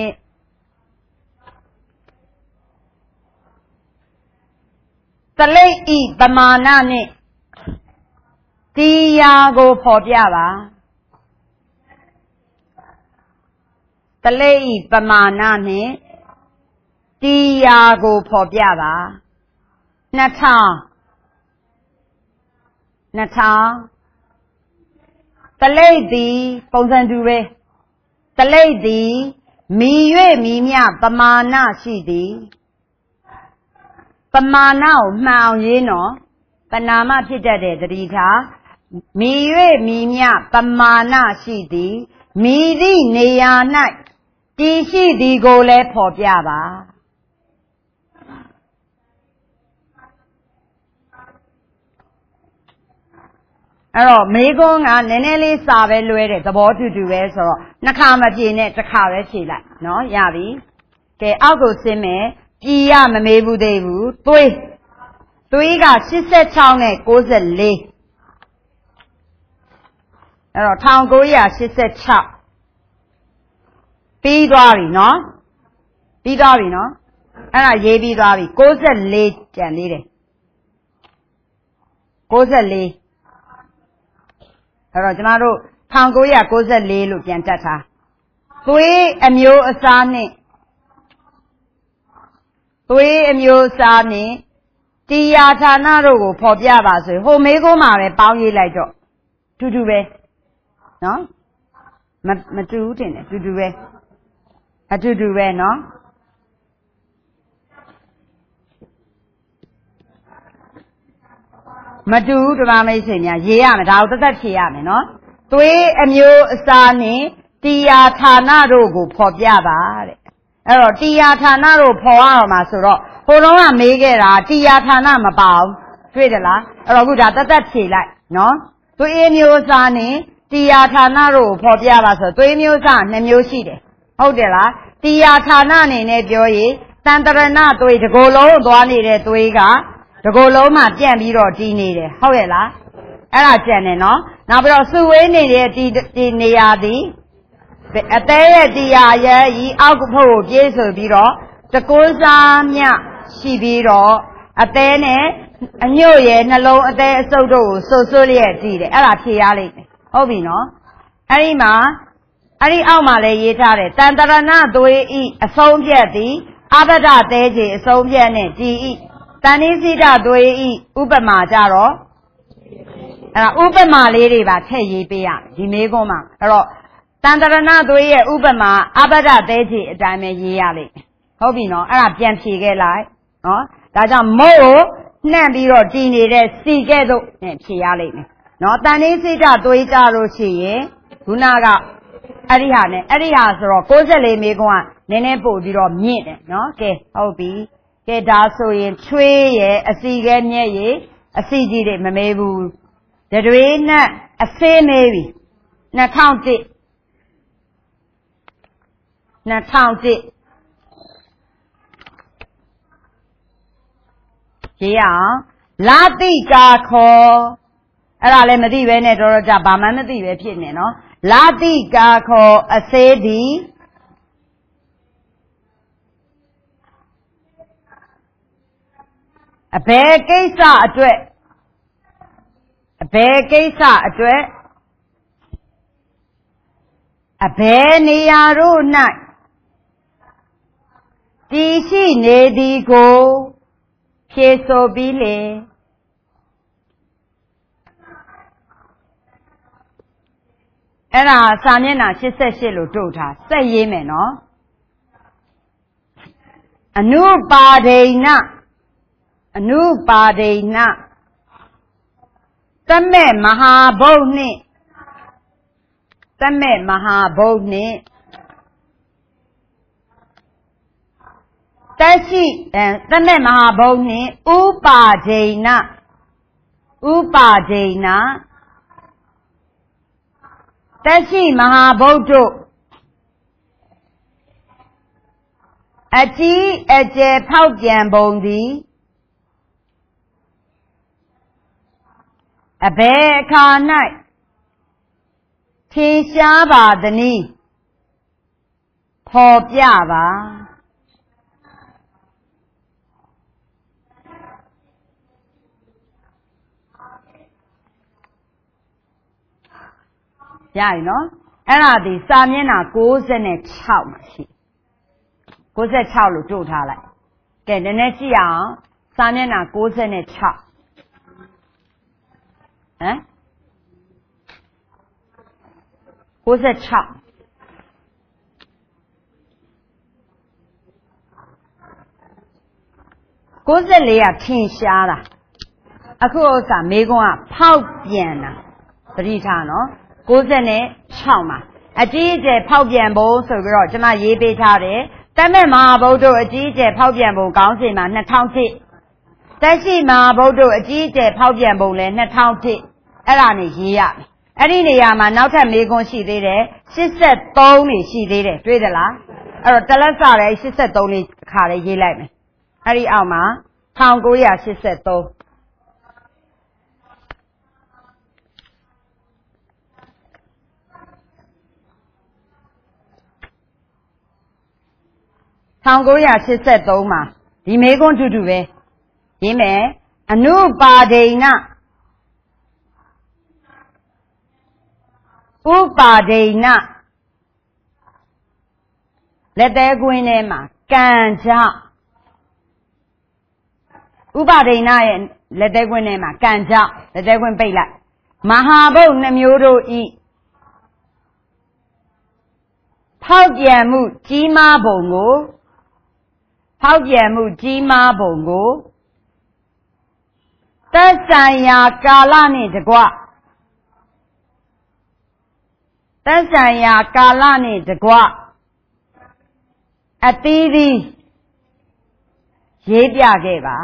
တလိပ်ဤပမာဏနဲ့တရားကိုဖော်ပြပါတလိပ်ဤပမာဏနဲ့တရားကိုဖော်ပြပါနှစ်ထောင်နှစ်ထောင်တလိပ်သည်ပုံစံတူပဲတလိပ်သည်မီ၍မီမြပမာဏရှိသည်ပမာဏကိုမှန်အောင်ရေးနော်ပနာမဖြစ်တတ်တဲ့တတိထားမီ၍မီမြပမာဏရှိသည်မီသည့်နေရာ၌တည်ရှိသည်ကိုလည်းဖော်ပြပါအဲ့တော့မေကွန်းကနည်းနည်းလေးစာပဲလွဲတဲ့သဘောတူတူပဲဆိုတော့နှစ်ခါမပြေနဲ့တစ်ခါပဲဖြေလိုက်နော်ရပြီကဲအောက်ကိုဆင်းမယ်ပြည်ရမမေးဘူးသေးဘူးသွေးသွေးကရှစ်ဆယ့်ခြောက်နဲ့ကိုးဆယ်လေးအဲ့တော့တစ်ကိုးရာရှစ်ဆယ့်ခြောက်ပြီးသွားပြီနော်ပြီးသွားပြီနော်အဲ့ဒါရေးပြီးသွားပြီကိုးဆယ်လေးကျန်သေးတယ်ကိုးဆယ်လေးအဲ့တော့ကျမတို့တစ်ကိုးရာကိုးဆယ်လေးလို့ပြန်တက်ထားသွေးအမျိုးအစားနဲ့သွေးအမျိုးအစားနဲ့တရားဌာနတို့ကိုဖော်ပြပါဆိုရင်ဟိုမေးခွန်းမှာပဲပေါင်းရေးလိုက်တော့တူတူပဲနော်မမတူဘူးတင်တယ်တူတူပဲအတူတူပဲနော်မတူဘူးဓမ္မမိတ်ဆွေများရေးရမယ်ဒါကိုသက်သက်ဖြေရမယ်နော်သွေးအမျိုးအစားနဲ့တရားဌာနတို့ကိုဖော်ပြပါတဲ့အဲ့တော့တရားဌာနတို့ဖော်ရအောင်မှာဆိုတော့ဟိုတုန်းကမေးခဲ့တာတရားဌာနမပါဘူးတွေ့တယ်လားအဲ့တော့အခုဒါသက်သက်ဖြေလိုက်နော်သွေးအမျိုးအစားနဲ့တရားဌာနတို့ကိုဖော်ပြပါဆိုသွေးမျိုးစားနှစ်မျိုးရှိတယ်ဟုတ်တယ်လားတရားဌာနအနေနဲ့ပြောရင်တန်တရဏသွေးတစ်ကိုယ်လုံးသွားနေတဲ့သွေးကတစ်ကိုယ်လုံးမှာပြန့်ပြီးတော့တည်နေတယ်ဟုတ်ရဲ့လားအဲ့ဒါကြံတယ်နော်နောက်ပြီးတော့စုဝေးနေတဲ့ဒီဒီနေရာသည်အသေးရဲ့တရားရဲ့ဤအောက်ဖို့ကိုပြေးဆိုပြီးတော့တကုန်းစားမြရှိပြီးတော့အသေးနဲ့အညို့ရဲ့နှလုံးအသေးအစုပ်တို့ကိုစွတ်စွတ်လျက်ကြည့်တယ်အဲ့ဒါဖြေရလိမ့်မယ်ဟုတ်ပြီနော်အဲ့ဒီမှာအဲ့ဒီအောက်မှာလည်းရေးထားတယ်တန်တရဏသွေးဤအဆုံးဖြတ်သည်အဘဒသဲကြီးအဆုံးဖြတ်နဲ့ကြည်ဤတန်နိစိတသွေးဤဥပမာကြတော့အဲ့ဒါဥပမာလေးတွေပါထည့်ရေးပေးရဒီမေးခွန်းမှာအဲ့တော့တန်တရဏသွေးရဲ့ဥပမာအဘဒသဲကြီးအတိုင်းပဲရေးရလိမ့်မယ်ဟုတ်ပြီနော်အဲ့ဒါပြန်ဖြေခဲ့လိုက်နော်ဒါကြောင့်မုတ်ကိုနှံ့ပြီးတော့တည်နေတဲ့စီကဲ့သို့နဲ့ဖြေရလိမ့်မယ်နော်တန်နေစိတ်သွေးကြလို့ရှိရင်ခုနကအဲ့ဒီဟာနဲ့အဲ့ဒီဟာဆိုတော့ကိုးဆယ်လေးမေခွန်းကနည်းနည်းပို့ပြီးတော့မြင့်တယ်နော်ကဲဟုတ်ပြီကဲဒါဆိုရင်ချွေးရဲ့အစီကဲမြက်ရဲ့အစီကြီးတွေမမေးဘူးတတွေးနဲ့အစေးမေးပြီနှစ်ထောင်တစ်နှစ်ထောင်တစ်ရေးရအောင်လာတိကာခောအဲ့ဒါလည်းမသိပဲနဲ့တော်တော်ကြာဘာမှမသိပဲဖြစ်နေနော်လာတိကာခောအစေးသည်အဘယ်ကိစ္စအတွက်အဘယ်ကိစ္စအတွက်အဘယ်နေရာတို့၌တည်ရှိနေသည်ကိုဖြေဆိုပြီးလေအဲ့ဒါစာမျက်နှာရှစ်ဆယ့်ရှစ်လို့တို့ထားစက်ရေးမယ်နော်အနုပါဒိဏအနုပါဒိဏတမဲ့မဟာဘုတ်နှင့်တမဲ့မဟာဘုတ်နှင့်တက်ရှိတမဲ့မဟာဘုတ်နှင့်ဥပါဒိဏဥပါဒိဏတက်ရှိမဟာဘုတ်တို့အကြီးအကျယ်ဖောက်ပြန်ပုံသည်အဘယ်အခါ၌ထင်ရှားပါသနည်းဖော်ပြပါရပြီနော်အဲ့ဒါဒီစာမျက်နှာကိုးဆယ်ခြောက်မှာရှိကိုးဆယ်ခြောက်လို့တို့ထားလိုက်ကဲနည်းနည်းကြည့်အောင်စာမျက်နှာ၉၆ဟမ်၉၆ကိုးဆယ်လေးကထင်ရှားတာအခုဥစ္စာမေကွန်းကဖောက်ပြန်တာသတိထားနော်ကိုးဆယ်၆မှာအကြီးအကျယ်ဖောက်ပြန်ဖို့ဆိုပြီးတော့ကျွန်မရေးပေးထားတယ်တမက်မဟာဗုဒ္ဓအကြီးအကျယ်ဖောက်ပြန်ဖို့ကောင်းစီမှာနှစ်ထောင်တစ်တက်ရှိမဟာဗုဒ္ဓအကြီးအကျယ်ဖောက်ပြန်ဖို့လဲနှစ်ထောင်တစ်အဲ့ဒါနေရေးရမယ်အဲ့ဒီနေရာမှာနောက်ထပ်မေကွန်းရှိသေးတယ်၈၃နေရှိသေးတယ်တွေ့သလားအဲ့တော့တလက်စရဲ၈၃လေးခါလေးရေးလိုက်မယ်အဲ့ဒီအောက်မှာ၁၉၈၃၁၉၈၃မှာဒီမေကွန်းတူတူပဲရေးမယ်အနုပါဒိဏဥပါဒိဏလက်သေးကွင်းထဲမှာကံကြောင့်ဥပါဒိဏရဲ့လက်သေးကွင်းထဲမှာကံကြောင့်လက်သေးကွင်းပိတ်လိုက်မဟာဘုတ်နှမျိုးတို့ဤဖောက်ပြန်မှုကြီးမားပုံကိုဖောက်ပြန်မှုကြီးမားပုံကိုသက်ဆိုင်ရာကာလနှင့်တကွသက်ဆိုင်ရာကာလနှင့်တကွအသီးသီးရေးပြခဲ့ပါ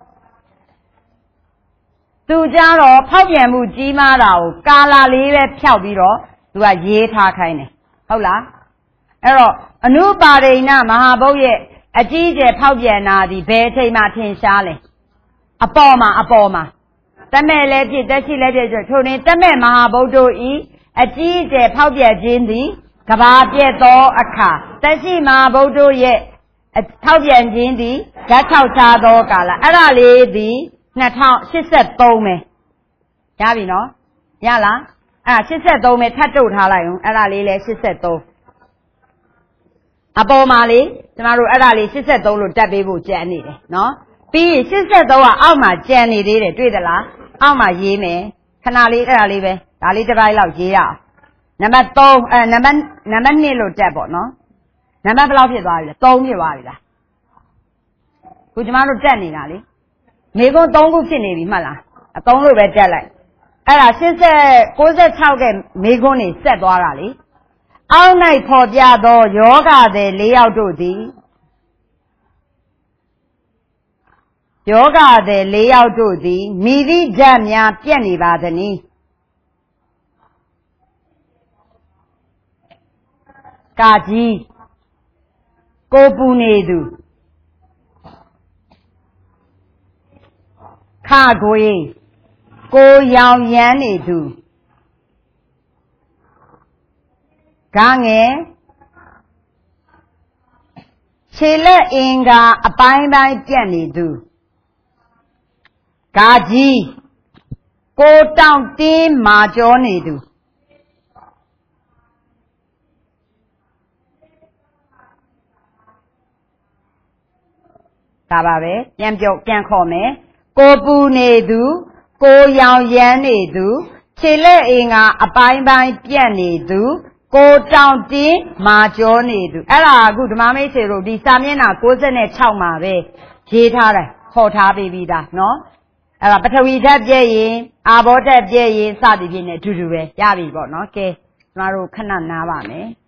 သူကြတော့ဖောက်ပြန်မှုကြီးမားတာကိုကာလလေးပဲဖြောက်ပြီးတော့သူကရေးထားခိုင်းတယ်ဟုတ်လားအဲ့တော့အနုပါဒိဏမဟာဘုတ်ရဲ့အကြီးအကျယ်ဖောက်ပြန်တာဒီဘယ်အချိန်မှထင်ရှားလဲအပေါ်မှာအပေါ်မှာတမဲ့လည်းဖြစ်တက်ရှိလည်းဖြစ်ထို့နေတမဲ့မဟာဗုဒ္ဓဤအကြီးအကျယ်ဖောက်ပြန်ခြင်းသည်ကဘာပြည့်သောအခါတက်ရှိမဟာဗုဒ္ဓရဲ့ဖောက်ပြန်ခြင်းသည်ဓာတ်ထောက်ထားသောကာလအဲ့ဒါလေးသည်၂၀၈၃ပဲရပြီနော်ရလားအဲ့ဒါ၈၃ပဲထပ်တုတ်ထားလိုက်အောင်အဲ့ဒါလေးလဲ၈၃အပေါ်မှာလေကျမတို့အဲ့ဒါလေး၈၃လို့တက်ပေးဖို့ကြံနေတယ်နော်ပြီးရင်၈၃ကအောက်မှာကြံနေသေးတယ်တွေ့သလားအောက်မှာရေးမယ်ခဏလေးအဲ့ဒါလေးပဲဒါလေးတစ်ပိုင်းလောက်ရေးရအောင်နံပါတ်၃အဲနံပါတ်နံပါတ်၂လို့တက်ပေါ့နော်နံပါတ်ဘယ်လောက်ဖြစ်သွားပြီလဲ၃ဖြစ်သွားပြီလားခုကျမတို့တက်နေတာလေမေကွန်း၃ခုဖြစ်နေပြီမှတ်လားအ၃လို့ပဲတက်လိုက်အဲ့ဒါ၈၉၆ကမေကွန်းနေဆက်သွားတာလေအောက်၌ဖော်ပြသောယောဂသည်၄ယောက်တို့သည်ယောဂသည်၄ယောက်တို့သည်မိသည့်ဓာတ်များပြက်နေပါသနည်းကာကြီးကိုပူနေသူခခွေကိုရောင်ရမ်းနေသူဂငယ်ခြေလက်အင်္ဂါအပိုင်းပိုင်းပြက်နေသူဂါကြီးကိုတောင့်တင်းမာကြောနေသူဒါပါပဲပြန်ပြောပြန်ခေါ်မယ်ကိုပူနေသူကိုရောင်ရမ်းနေသူခြေလက်အင်္ဂါအပိုင်းပိုင်းပြက်နေသူကိုတောင်တင်းမာကြောနေသူအဲ့ဒါအခုဓမ္မမိတ်ဆွေတို့ဒီစာမျက်နှာ၉၆မှာပဲရေးထားတယ်ခေါ်ထားပေးပြီးသားနော်အဲ့ဒါပထဝီဓာတ်ပြည့်ရင်အာဘောဓာတ်ပြည့်ရင်စသည်ဖြင့်ねအတူတူပဲရပြီပေါ့နော်ကဲကျမတို့ခဏနားပါမယ်